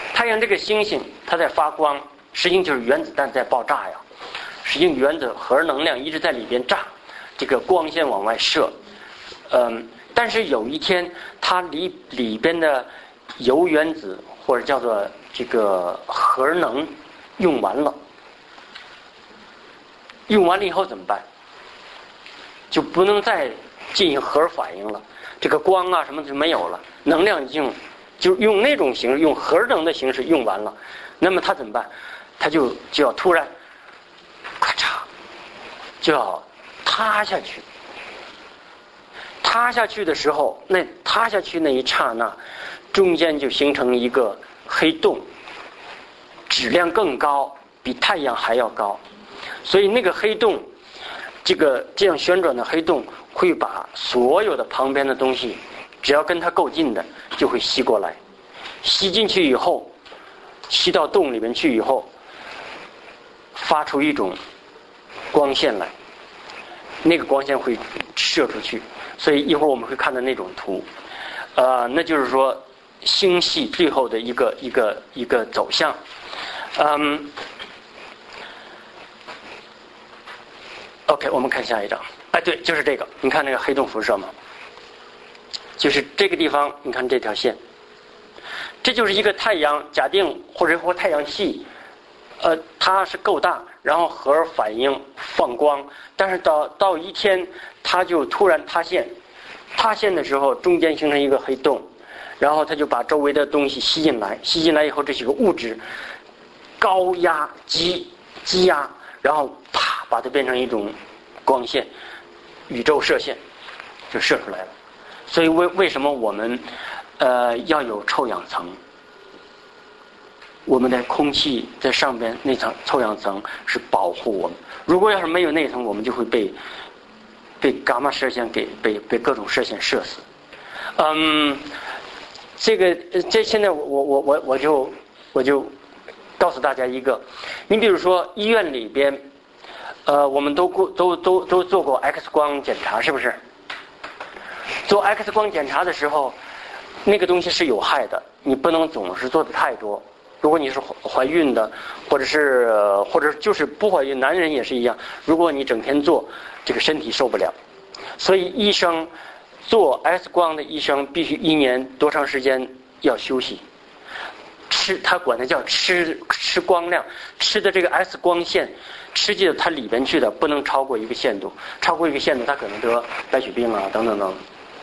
太阳这个星星它在发光，实际上就是原子弹在爆炸呀。实际上原子核能量一直在里边炸，这个光线往外射。嗯，但是有一天它里里边的铀原子或者叫做这个核能用完了，用完了以后怎么办？就不能再进行核反应了，这个光啊什么就没有了，能量已经就用那种形式，用核能的形式用完了，那么它怎么办？它就就要突然咔嚓就要塌下去。塌下去的时候，那塌下去那一刹那，中间就形成一个黑洞，质量更高，比太阳还要高。所以那个黑洞，这个这样旋转的黑洞会把所有的旁边的东西，只要跟它够近的，就会吸过来。吸进去以后，吸到洞里面去以后，发出一种光线来，那个光线会射出去。所以一会儿我们会看到那种图，呃，那就是说星系最后的一个一个一个走向。嗯 ，OK， 我们看下一张。哎，对，就是这个，你看那个黑洞辐射吗？就是这个地方，你看这条线，这就是一个太阳，假定或者说太阳系，呃，它是够大，然后核反应放光，但是到到一天，它就突然塌陷，塌陷的时候中间形成一个黑洞，然后它就把周围的东西吸进来，吸进来以后这些个物质高压积积压，然后啪把它变成一种光线，宇宙射线就射出来了。所以为为什么我们呃要有臭氧层？我们的空气在上边那层臭氧层是保护我们，如果要是没有那层，我们就会被被伽马射线给被被各种射线射死。嗯，这个这现在我我我我就我就告诉大家一个，你比如说医院里边，呃，我们都过都都都做过 X 光检查，是不是？做 X 光检查的时候，那个东西是有害的，你不能总是做的太多。如果你是怀孕的，或者是或者就是不怀孕，男人也是一样。如果你整天做，这个身体受不了。所以医生做 X 光的医生必须一年多长时间要休息？吃他管它叫吃吃光量，吃的这个 X 光线吃进它里边去的不能超过一个限度，超过一个限度他可能得白血病啊等等等。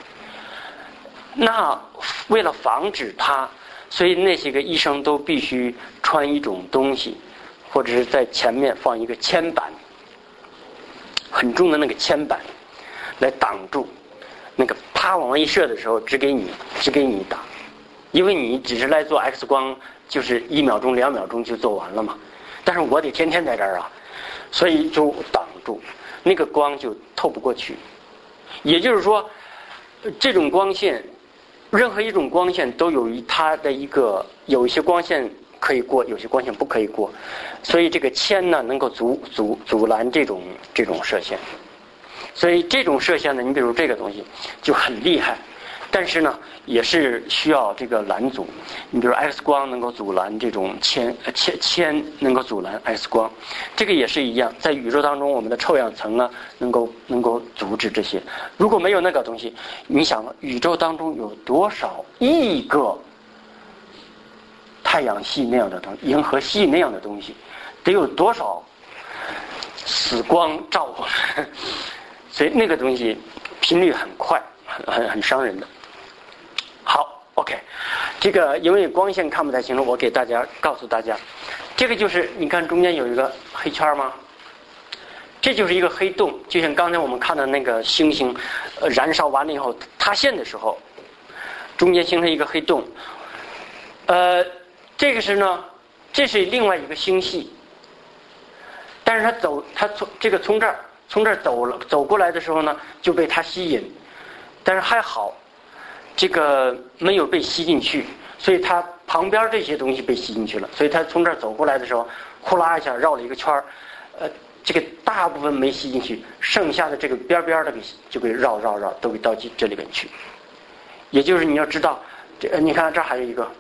那为了防止它。所以那些个医生都必须穿一种东西，或者是在前面放一个铅板，很重的那个铅板，来挡住那个啪往外一射的时候，只给你只给你打，因为你只是来做 X 光，就是一秒钟两秒钟就做完了嘛。但是我得天天在这儿啊，所以就挡住那个光就透不过去。也就是说，这种光线。任何一种光线都有它的一个，有一些光线可以过，有些光线不可以过，所以这个铅呢能够阻阻阻拦这种这种射线，所以这种射线呢，你比如这个东西就很厉害，但是呢也是需要这个拦阻。你比如 X 光能够阻拦这种铅铅铅能够阻拦 X 光，这个也是一样，在宇宙当中我们的臭氧层呢能够能够阻止这些。如果没有那个东西，你想宇宙当中有多少亿个太阳系那样的东西，银河系那样的东西，得有多少死光照过来，所以那个东西频率很快，很很很伤人的。好 ，OK， 这个因为光线看不太清楚，我给大家告诉大家，这个就是你看中间有一个黑圈吗？这就是一个黑洞，就像刚才我们看的那个星星，呃，燃烧完了以后塌陷的时候，中间形成一个黑洞。呃，这个是呢，这是另外一个星系，但是它走，它从这个从这儿从这儿走了走过来的时候呢，就被它吸引，但是还好。这个没有被吸进去，所以它旁边这些东西被吸进去了，所以它从这儿走过来的时候，呼啦一下绕了一个圈儿，呃，这个大部分没吸进去，剩下的这个边边的给就给绕绕绕都给到这里边去。也就是你要知道，这你看这儿还有一个，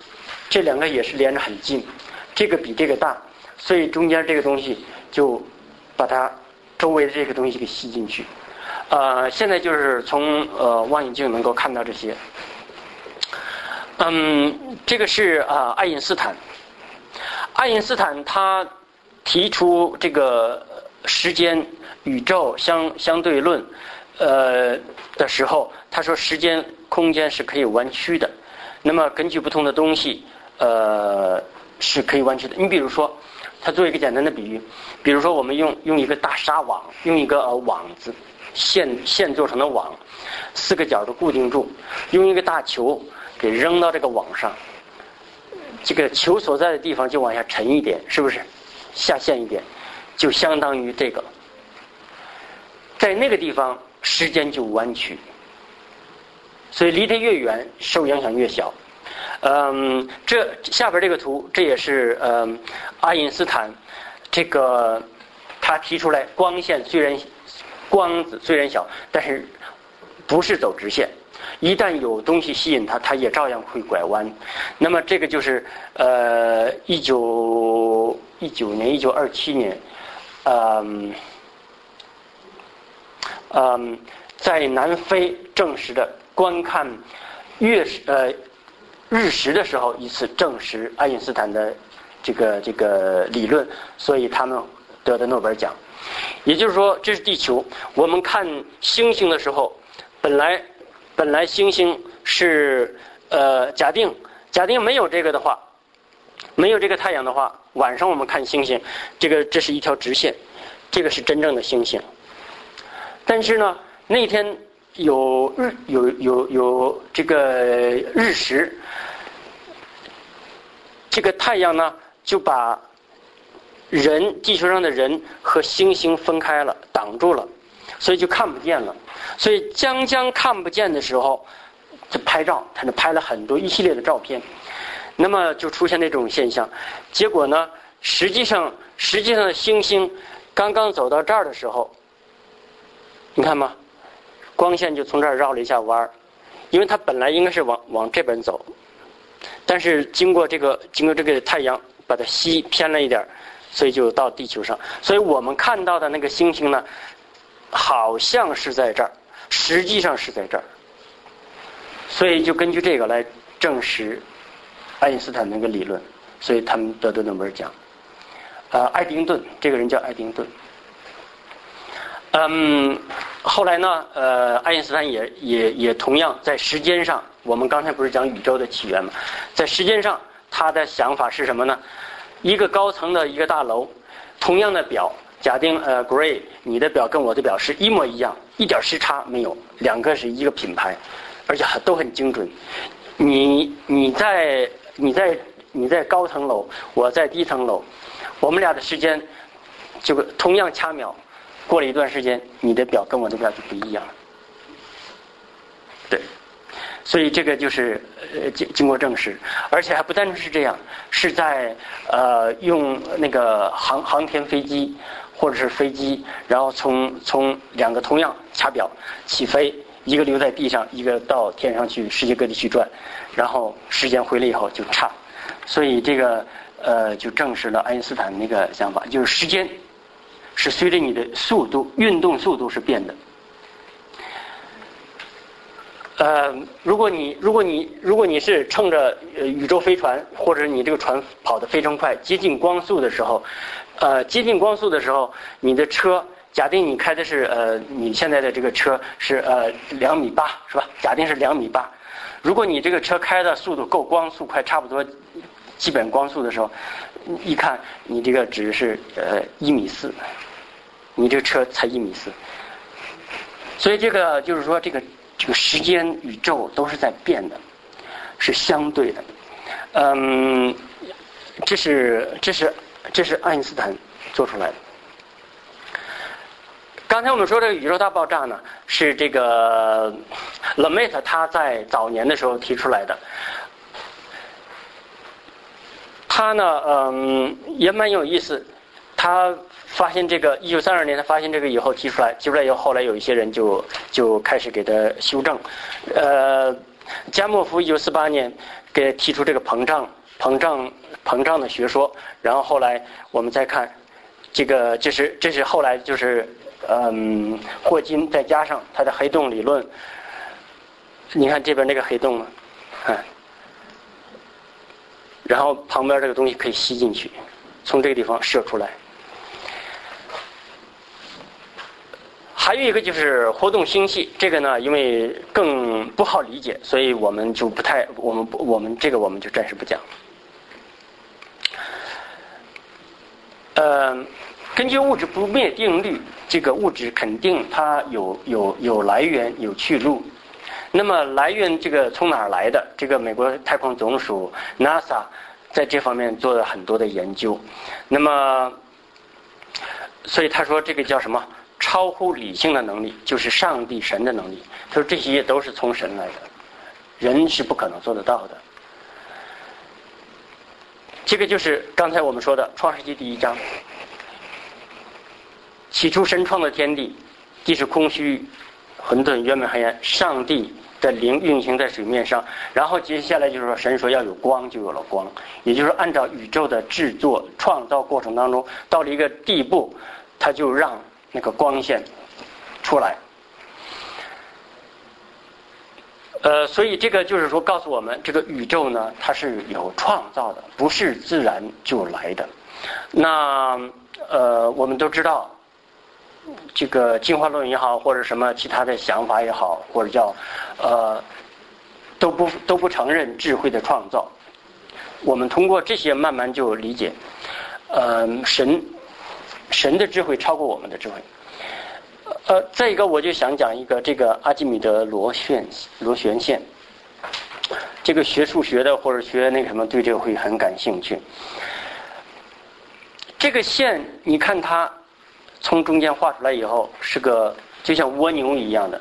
这两个也是连着很近，这个比这个大，所以中间这个东西就把它周围的这个东西给吸进去。呃，现在就是从呃望远镜能够看到这些。嗯，这个是啊、呃、爱因斯坦。爱因斯坦他提出这个时间宇宙相相对论呃的时候，他说时间空间是可以弯曲的，那么根据不同的东西呃是可以弯曲的。你比如说他做一个简单的比喻，比如说我们用用一个大纱网，用一个呃网子线线做成的网，四个角都固定住，用一个大球给扔到这个网上，这个球所在的地方就往下沉一点，是不是下陷一点，就相当于这个，在那个地方时间就弯曲，所以离得越远受影响越小。嗯，这下边这个图，这也是嗯爱因斯坦这个他提出来，光线虽然光子虽然小，但是不是走直线，一旦有东西吸引它，它也照样会拐弯。那么这个就是呃一九一九年一九二七年，嗯嗯，在南非证实的观看月呃日食的时候，一次证实爱因斯坦的这个这个理论，所以他们得的诺贝尔奖。也就是说，这是地球。我们看星星的时候，本来本来星星是呃假定假定没有这个的话，没有这个太阳的话，晚上我们看星星，这个这是一条直线，这个是真正的星星。但是呢，那天有日有有有这个日食，这个太阳呢就把人地球上的人和星星分开了，挡住了，所以就看不见了。所以将将看不见的时候，就拍照，他就拍了很多一系列的照片，那么就出现那种现象。结果呢，实际上实际上星星刚刚走到这儿的时候，你看吗？光线就从这儿绕了一下弯，因为它本来应该是往往这边走，但是经过这个经过这个太阳把它吸偏了一点，所以就到地球上。所以我们看到的那个星星呢，好像是在这儿，实际上是在这儿。所以就根据这个来证实爱因斯坦那个理论，所以他们得的诺贝尔奖。呃，爱丁顿这个人叫爱丁顿。嗯，后来呢，呃，爱因斯坦也也也同样在时间上，我们刚才不是讲宇宙的起源吗？在时间上，他的想法是什么呢？一个高层的一个大楼，同样的表，假定呃 Gray 你的表跟我的表是一模一样，一点时差没有，两个是一个品牌，而且都很精准。你你在你在你在高层楼，我在低层楼，我们俩的时间就同样掐秒。过了一段时间，你的表跟我的表就不一样了。对，所以这个就是呃经经过证实，而且还不单纯是这样，是在呃用那个航航天飞机或者是飞机，然后从从两个同样掐表起飞，一个留在地上，一个到天上去世界各地去转，然后时间回来以后就差，所以这个呃就证实了爱因斯坦那个想法，就是时间是随着你的速度运动速度是变的。呃，如果你如果你如果你是乘着呃宇宙飞船，或者你这个船跑得非常快，接近光速的时候，呃，接近光速的时候，你的车，假定你开的是呃你现在的这个车是呃两米八，是吧？假定是两米八，如果你这个车开的速度够光速快，差不多基本光速的时候，一看你这个只是呃一米四，你这个车才一米四，所以这个就是说这个。这个时间、宇宙都是在变的，是相对的。嗯，这是这是这是爱因斯坦做出来的。刚才我们说这个宇宙大爆炸呢，是这个 Lemaitre 他在早年的时候提出来的。他呢，嗯，也蛮有意思。他发现这个一九三二年他发现这个以后提出来提出来以后，后来有一些人就就开始给他修正。呃，加莫夫一九四八年给提出这个膨胀膨胀膨胀的学说，然后后来我们再看这个，这是这是后来就是嗯霍金再加上他的黑洞理论。你看这边那个黑洞吗？看，然后旁边这个东西可以吸进去，从这个地方射出来。还有一个就是活动星系，这个呢，因为更不好理解，所以我们就不太，我们不，我们这个我们就暂时不讲。呃，根据物质不灭定律，这个物质肯定它有有有来源，有去路。那么来源这个从哪儿来的？这个美国太空总署 NASA 在这方面做了很多的研究。那么，所以他说这个叫什么？超乎理性的能力，就是上帝神的能力。他说这些都是从神来的，人是不可能做得到的。这个就是刚才我们说的创世纪第一章，起初神创造天地，地是空虚混沌原本黑暗，上帝的灵运行在水面上，然后接下来就是说神说要有光，就有了光，也就是按照宇宙的制作创造过程当中到了一个地步，他就让那个光线出来。呃，所以这个就是说告诉我们，这个宇宙呢它是有创造的，不是自然就来的。那呃我们都知道这个进化论也好，或者什么其他的想法也好，或者叫呃都不都不承认智慧的创造。我们通过这些慢慢就理解，呃神神的智慧超过我们的智慧。呃，再一个我就想讲一个这个阿基米德螺旋螺旋线，这个学数学的或者学那个什么对这个会很感兴趣。这个线你看它从中间画出来以后是个就像蜗牛一样的。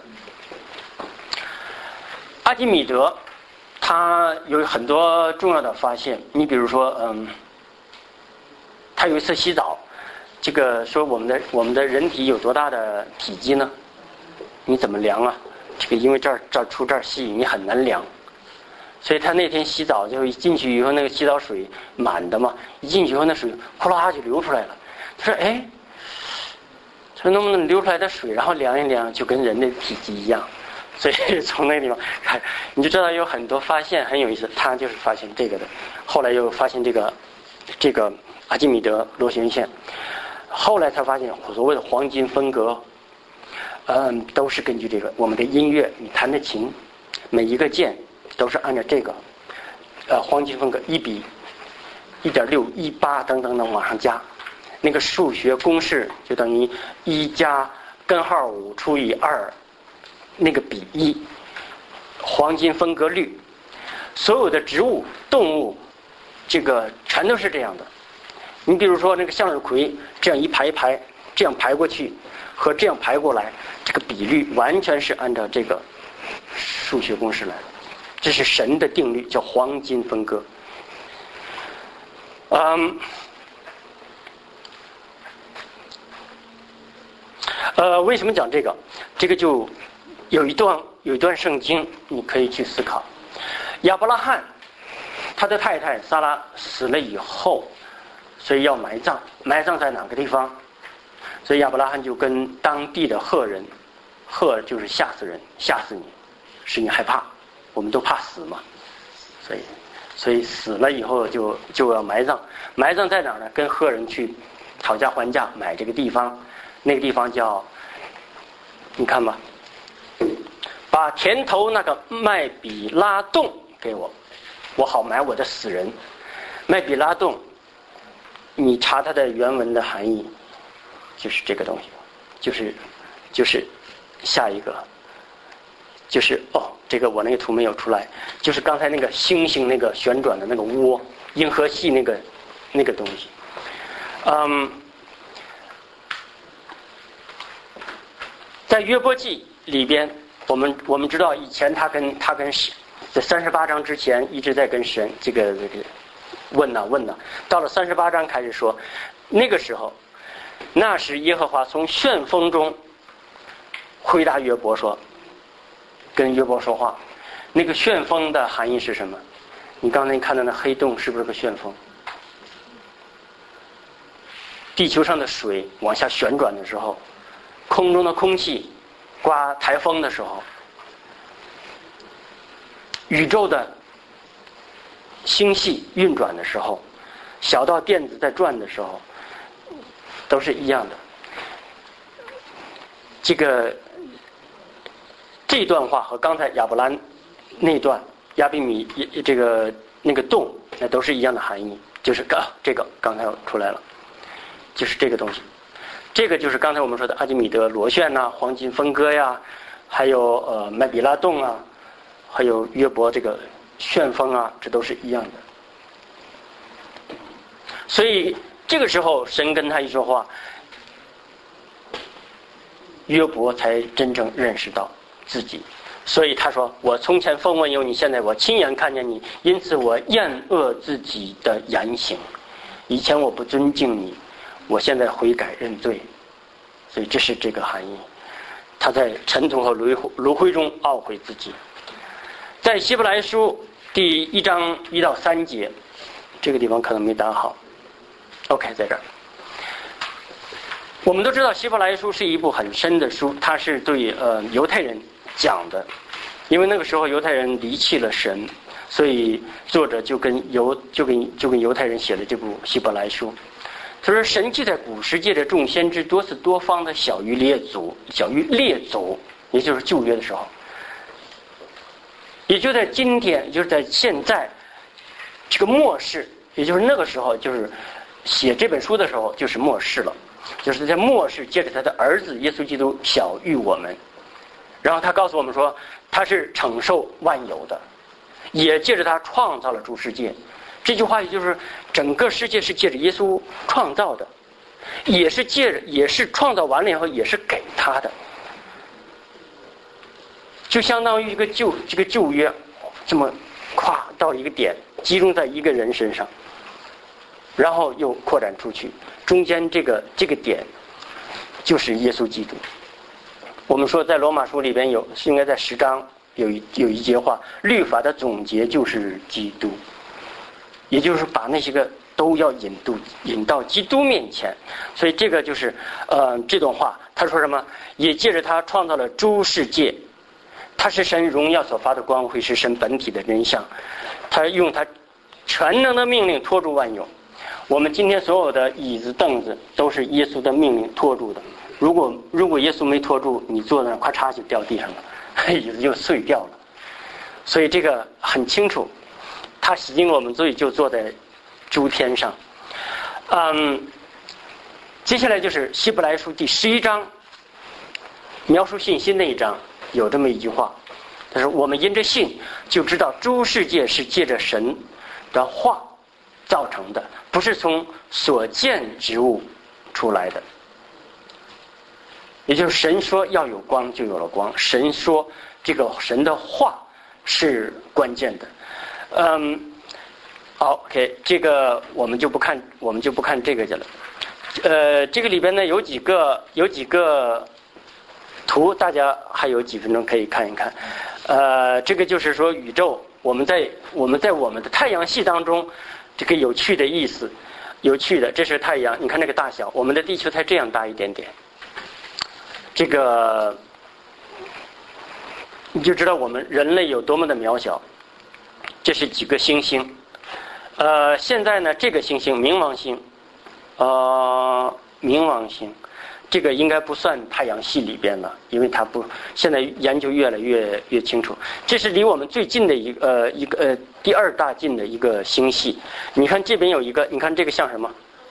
阿基米德他有很多重要的发现，你比如说嗯，他有一次洗澡，这个说我们的我们的人体有多大的体积呢？你怎么量啊？这个因为这儿这儿出这儿细，你很难量。所以他那天洗澡就一进去以后，那个洗澡水满的嘛，一进去以后那水呼啦就流出来了。他说：“哎，他说能不能流出来的水，然后量一量，就跟人的体积一样。”所以从那个地方看，你就知道有很多发现很有意思。他就是发现这个的，后来又发现这个这个阿基米德螺旋线。后来才发现所谓的黄金分隔，嗯，都是根据这个我们的音乐，你弹的琴，每一个键都是按照这个，呃，黄金分隔一比一点六、一八等等等往上加，那个数学公式就等于一加根号五除以二，那个比一，黄金分隔率，所有的植物、动物，这个全都是这样的。你比如说那个向日葵，这样一排一排，这样排过去，和这样排过来，这个比率完全是按照这个数学公式来的，这是神的定律，叫黄金分割。嗯，呃，为什么讲这个？这个就有一段有一段圣经，你可以去思考。亚伯拉罕他的太太撒拉死了以后，所以要埋葬，埋葬在哪个地方？所以亚伯拉罕就跟当地的赫人，赫就是吓死人，吓死你，使你害怕，我们都怕死嘛，所以所以死了以后就就要埋葬，埋葬在哪儿呢？跟赫人去讨价还价买这个地方，那个地方叫，你看吧，把田头那个麦比拉洞给我，我好埋我的死人。麦比拉洞，你查它的原文的含义，就是这个东西，就是就是下一个，就是哦，这个我那个图没有出来，就是刚才那个星星那个旋转的那个涡，银河系那个那个东西，嗯，在约伯记里边，我们我们知道以前他跟他跟神，在三十八章之前一直在跟神这个这个问呐问呐，到了三十八章开始说，那个时候，那时耶和华从旋风中回答约伯说，跟约伯说话，那个旋风的含义是什么？ 你刚才看到那黑洞是不是个旋风？地球上的水往下旋转的时候，空中的空气刮台风的时候，宇宙的星系运转的时候，小到电子在转的时候，都是一样的。这个这段话和刚才亚伯兰那段亚比米这个那个洞，那都是一样的含义，就是啊，这个刚才出来了，就是这个东西。这个就是刚才我们说的阿基米德螺旋呐、啊、黄金分割呀，还有呃麦比拉洞啊，还有约伯这个旋风啊，这都是一样的。所以这个时候神跟他一说话，约伯才真正认识到自己。所以他说，我从前风闻有你，现在我亲眼看见你，因此我厌恶自己的言行。以前我不尊敬你，我现在悔改认罪。所以这是这个含义。他在尘土和炉炉灰中懊悔自己。在希伯来书第一章一到三节，这个地方可能没打好。OK， 在这儿。我们都知道希伯来书是一部很深的书，它是对呃犹太人讲的，因为那个时候犹太人离弃了神，所以作者就跟犹就跟就跟犹太人写了这部希伯来书。他说，神既在古世界的众先知多次多方的小于列祖，小于列祖，也就是旧约的时候，也就在今天，也就是在现在这个末世，也就是那个时候，就是写这本书的时候，就是末世了。就是在末世借着他的儿子耶稣基督小喻我们，然后他告诉我们说他是承受万有的，也借着他创造了诸世界。这句话也就是整个世界是借着耶稣创造的，也是借着也是创造完了以后也是给他的，就相当于一个旧这个旧约这么跨到一个点，集中在一个人身上，然后又扩展出去，中间这个这个点就是耶稣基督。我们说在罗马书里边有，应该在十章有一有一节话，律法的总结就是基督，也就是把那些个都要引渡引到基督面前。所以这个就是呃这段话他说什么，也借着他创造了诸世界，他是神荣耀所发的光辉，是神本体的真相，他用他全能的命令拖住万有。我们今天所有的椅子凳子都是耶稣的命令拖住的，如果如果耶稣没拖住，你坐在那咔嚓就掉地上了，椅子就碎掉了。所以这个很清楚，他洗净我们罪就坐在诸天上。嗯，接下来就是希伯来书第十一章描述信心那一章，有这么一句话，他说我们因着信就知道诸世界是借着神的话造成的，不是从所见之物出来的。也就是神说要有光就有了光，神说这个神的话是关键的。嗯，好 ，OK， 这个我们就不看，我们就不看这个去了。呃，这个里边呢有几个有几个图，大家还有几分钟可以看一看。呃，这个就是说宇宙，我们在我们在我们的太阳系当中，这个有趣的意思，有趣的，这是太阳，你看这个大小，我们的地球才这样大一点点。这个你就知道我们人类有多么的渺小。这是几个星星，呃，现在呢，这个星星冥王星，呃，冥王星，这个应该不算太阳系里边了，因为它不，现在研究越来越越清楚。这是离我们最近的一个呃一个呃第二大近的一个星系。你看这边有一个，你看这个像什么？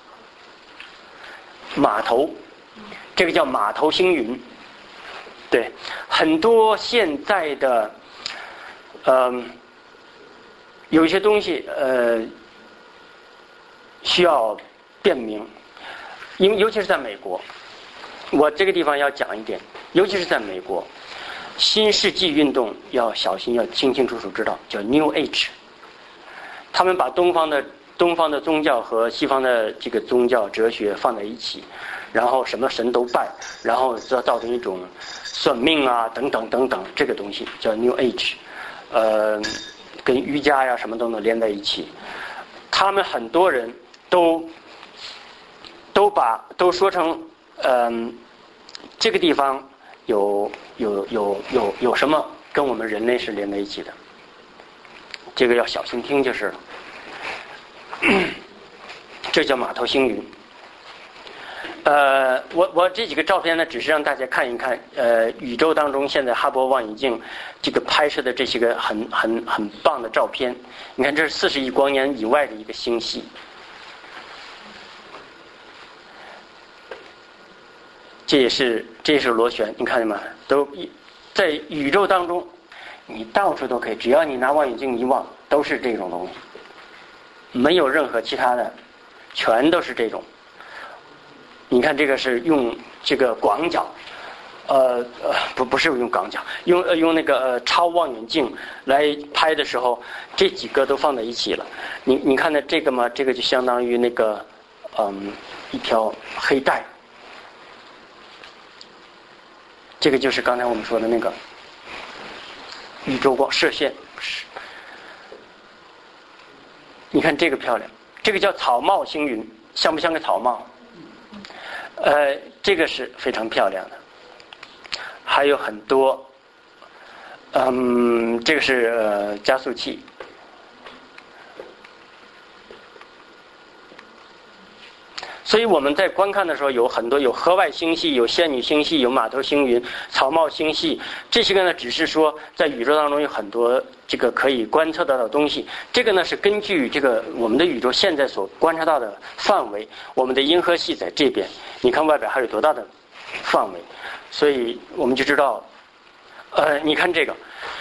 码头，这个叫码头星云。对，很多现在的，嗯、呃。有一些东西呃需要辨明，因为尤其是在美国，我这个地方要讲一点，尤其是在美国，新世纪运动要小心，要清清楚楚知道，叫 New Age。他们把东方的东方的宗教和西方的这个宗教哲学放在一起，然后什么神都拜，然后造造成一种算命啊等等等等，这个东西叫 New Age。呃跟瑜伽呀什么都能连在一起。他们很多人都都把都说成，嗯、呃，这个地方有有有有有什么跟我们人类是连在一起的，这个要小心听就是了。这叫马头星云。呃，我我这几个照片呢，只是让大家看一看，呃，宇宙当中现在哈勃望远镜这个拍摄的这些个很很很棒的照片。你看，这是四十亿光年以外的一个星系，这也是这也是螺旋，你看见吗？都在宇宙当中，你到处都可以，只要你拿望远镜一望，都是这种东西，没有任何其他的，全都是这种。你看这个是用这个广角，呃呃不不是用广角，用呃用那个呃超望远镜来拍的时候，这几个都放在一起了。你你看的这个嘛，这个就相当于那个嗯一条黑带，这个就是刚才我们说的那个宇宙光射线。你看这个漂亮，这个叫草帽星云，像不像个草帽？呃，这个是非常漂亮的，还有很多，嗯，这个是呃加速器，所以我们在观看的时候有很多有河外星系、有仙女星系、有马头星云、草帽星系，这些个呢只是说在宇宙当中有很多这个可以观测到的东西。这个呢是根据这个我们的宇宙现在所观察到的范围，我们的银河系在这边，你看外边还有多大的范围，所以我们就知道，呃，你看这个，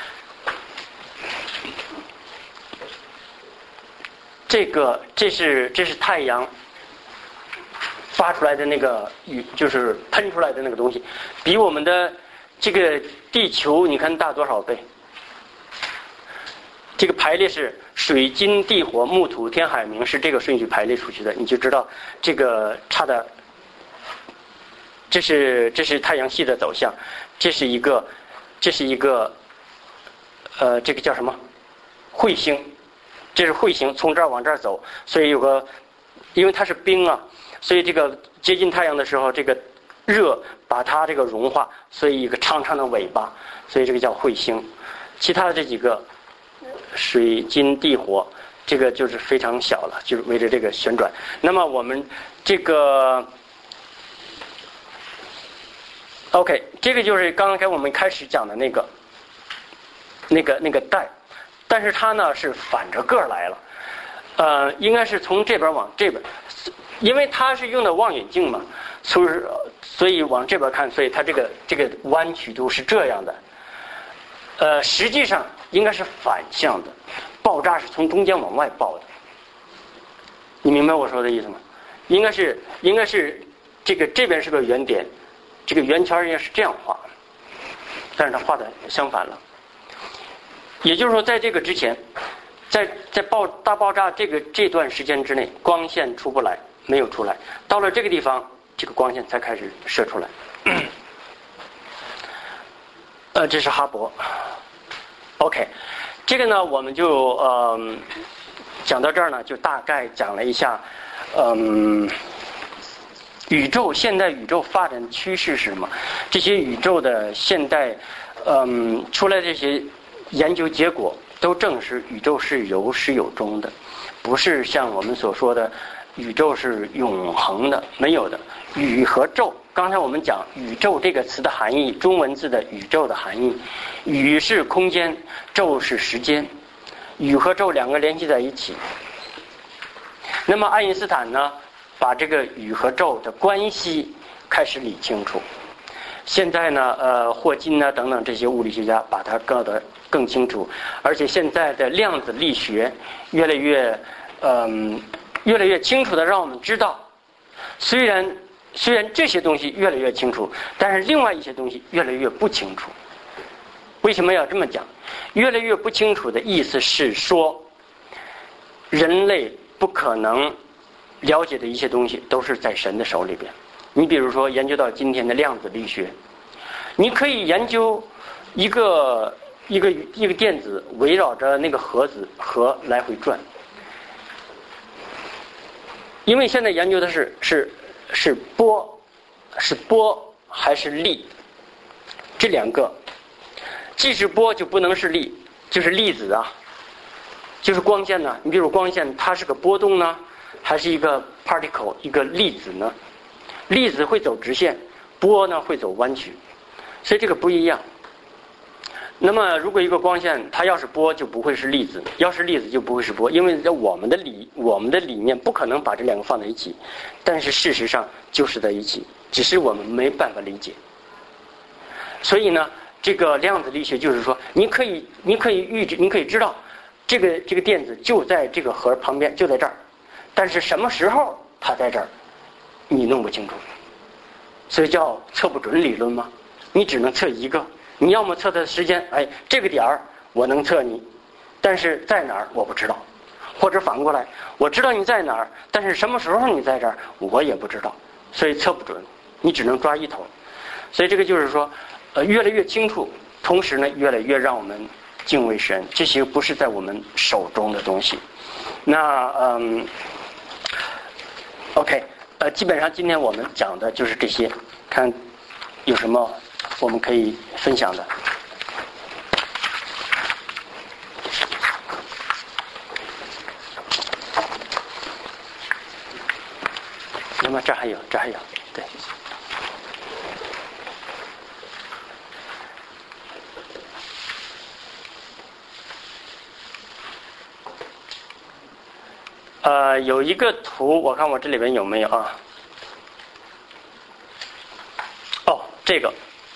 这个这是这是太阳发出来的那个雨，就是喷出来的那个东西，比我们的这个地球你看大多少倍？这个排列是水金地火木土天海冥，是这个顺序排列出去的，你就知道这个差的。这是这是太阳系的走向，这是一个这是一个呃这个叫什么彗星，这是彗星从这儿往这儿走，所以有个因为它是冰啊，所以这个接近太阳的时候，这个热把它这个融化，所以一个长长的尾巴，所以这个叫彗星。其他的这几个水金地火，这个就是非常小了，就是围着这个旋转。那么我们这个 OK， 这个就是刚才我们开始讲的那个那个那个带，但是它呢是反着个儿来了，呃，应该是从这边往这边，因为它是用的望远镜嘛，所以所以往这边看，所以它这个这个弯曲度是这样的，呃，实际上应该是反向的，爆炸是从中间往外爆的，你明白我说的意思吗？应该是应该是这个这边是个圆点。这个圆圈应该是这样画，但是它画的相反了。也就是说，在这个之前，在在爆大爆炸这个这段时间之内，光线出不来，没有出来。到了这个地方，这个光线才开始射出来。呃，这是哈勃。OK， 这个呢，我们就呃讲到这儿呢，就大概讲了一下，嗯。宇宙现代宇宙发展趋势是什么？这些宇宙的现代，嗯，出来这些研究结果都证实宇宙是有始有终的，不是像我们所说的宇宙是永恒的，没有的。宇和宙，刚才我们讲宇宙这个词的含义，中文字的宇宙的含义，宇是空间，宙是时间，宇和宙两个联系在一起。那么爱因斯坦呢？把这个宇和宙的关系开始理清楚。现在呢，呃，霍金呢等等这些物理学家把它搞得更清楚，而且现在的量子力学越来越，嗯、呃，越来越清楚的让我们知道，虽然虽然这些东西越来越清楚，但是另外一些东西越来越不清楚。为什么要这么讲？越来越不清楚的意思是说，人类不可能了解的一些东西都是在神的手里边。你比如说研究到今天的量子力学，你可以研究一个一个一个电子围绕着那个核子核来回转。因为现在研究的是是是波，是波还是力，这两个，既是波就不能是力，就是粒子啊，就是光线呢。你比如光线，它是个波动呢，还是一个 particle 一个粒子呢？粒子会走直线，波呢会走弯曲，所以这个不一样。那么如果一个光线它要是波就不会是粒子，要是粒子就不会是波，因为在我们的理我们的理念不可能把这两个放在一起，但是事实上就是在一起，只是我们没办法理解。所以呢，这个量子力学就是说，你可以你可以预知，你可以知道这个这个电子就在这个核旁边，就在这儿，但是什么时候它在这儿你弄不清楚，所以叫测不准理论嘛，你只能测一个。你要么测的时间，哎，这个点儿我能测你，但是在哪儿我不知道，或者反过来，我知道你在哪儿，但是什么时候你在这儿我也不知道，所以测不准，你只能抓一头。所以这个就是说，呃，越来越清楚，同时呢，越来越让我们敬畏神。这些不是在我们手中的东西。那嗯 ，OK， 呃，基本上今天我们讲的就是这些，看有什么我们可以分享的。那么这还有，这还有，对。呃，有一个图，我看我这里边有没有啊？哦，这个。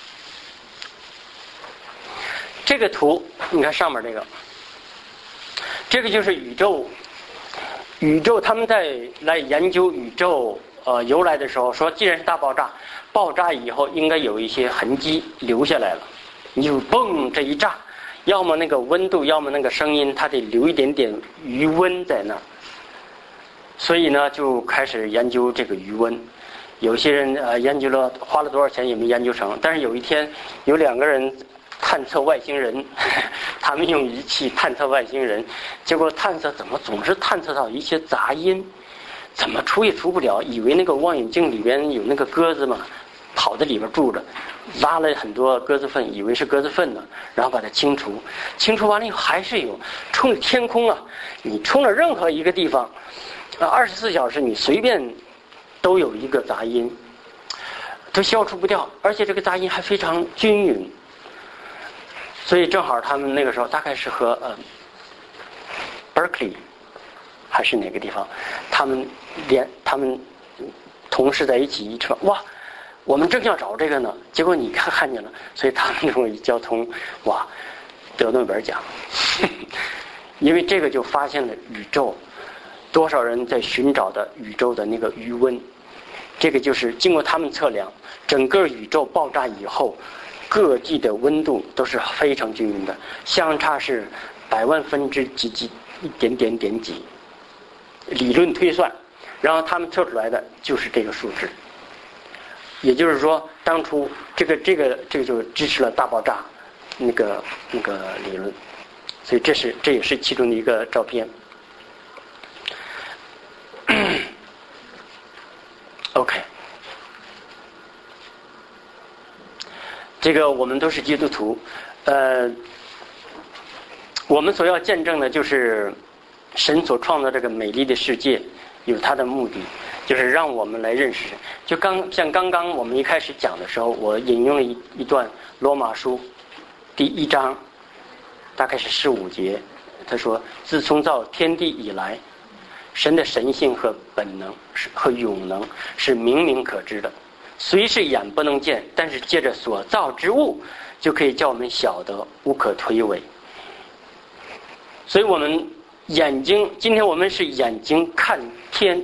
这个图，你看上面这个，这个就是宇宙。宇宙他们在来研究宇宙呃由来的时候，说既然是大爆炸，爆炸以后应该有一些痕迹留下来了。你就嘣这一炸，要么那个温度，要么那个声音，它得留一点点余温在那儿。所以呢，就开始研究这个余温。有些人呃研究了，花了多少钱也没研究成。但是有一天，有两个人探测外星人，他们用仪器探测外星人，结果探测怎么总是探测到一些杂音，怎么除也除不了，以为那个望远镜里边有那个鸽子嘛，跑在里边住着，拉了很多鸽子粪，以为是鸽子粪呢，然后把它清除，清除完了以后还是有，冲着天空啊，你冲着任何一个地方，啊，二十四小时你随便都有一个杂音，都消除不掉，而且这个杂音还非常均匀。所以正好他们那个时候大概是和呃 Berkeley 还是哪个地方，他们连他们同事在一起一说，哇，我们正要找这个呢，结果你看看见了，所以他们认为交通哇得诺贝尔奖，因为这个就发现了宇宙多少人在寻找的宇宙的那个余温，这个就是经过他们测量，整个宇宙爆炸以后。各地的温度都是非常均匀的，相差是百万分之几几一点点点几，理论推算，然后他们测出来的就是这个数值。也就是说，当初这个这个这个就支持了大爆炸那个那个理论，所以这是这也是其中的一个照片。OK。这个我们都是基督徒，呃，我们所要见证的就是神所创造这个美丽的世界，有它的目的，就是让我们来认识神。就刚像刚刚我们一开始讲的时候，我引用了一一段罗马书第一章，大概是十五节，他说：“自从造天地以来，神的神性和本能是和永能是明明可知的。”虽是眼不能见，但是借着所造之物，就可以叫我们晓得，无可推诿。所以我们眼睛，今天我们是眼睛看天，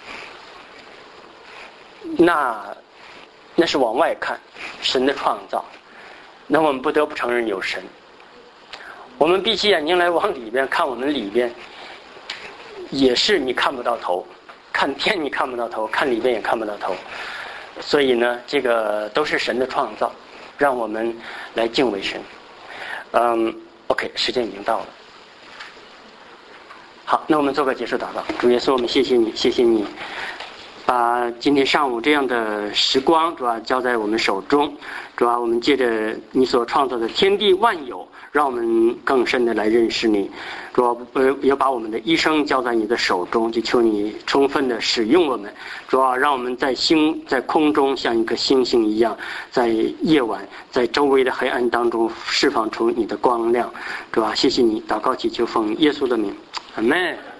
那那是往外看神的创造，那我们不得不承认有神。我们闭起眼睛来往里边看，我们里边也是你看不到头，看天你看不到头，看里边也看不到头。所以呢，这个都是神的创造，让我们来敬畏神。 嗯 ，OK， 时间已经到了。好，那我们做个结束祷告。主耶稣，我们谢谢你，谢谢你。把今天上午这样的时光，主要交在我们手中，主要我们借着你所创造的天地万有，让我们更深的来认识你。主要呃，要把我们的一生交在你的手中，就求你充分的使用我们，主要让我们在星在空中像一颗星星一样，在夜晚在周围的黑暗当中释放出你的光亮。主要谢谢你，祷告祈求奉耶稣的名，阿们。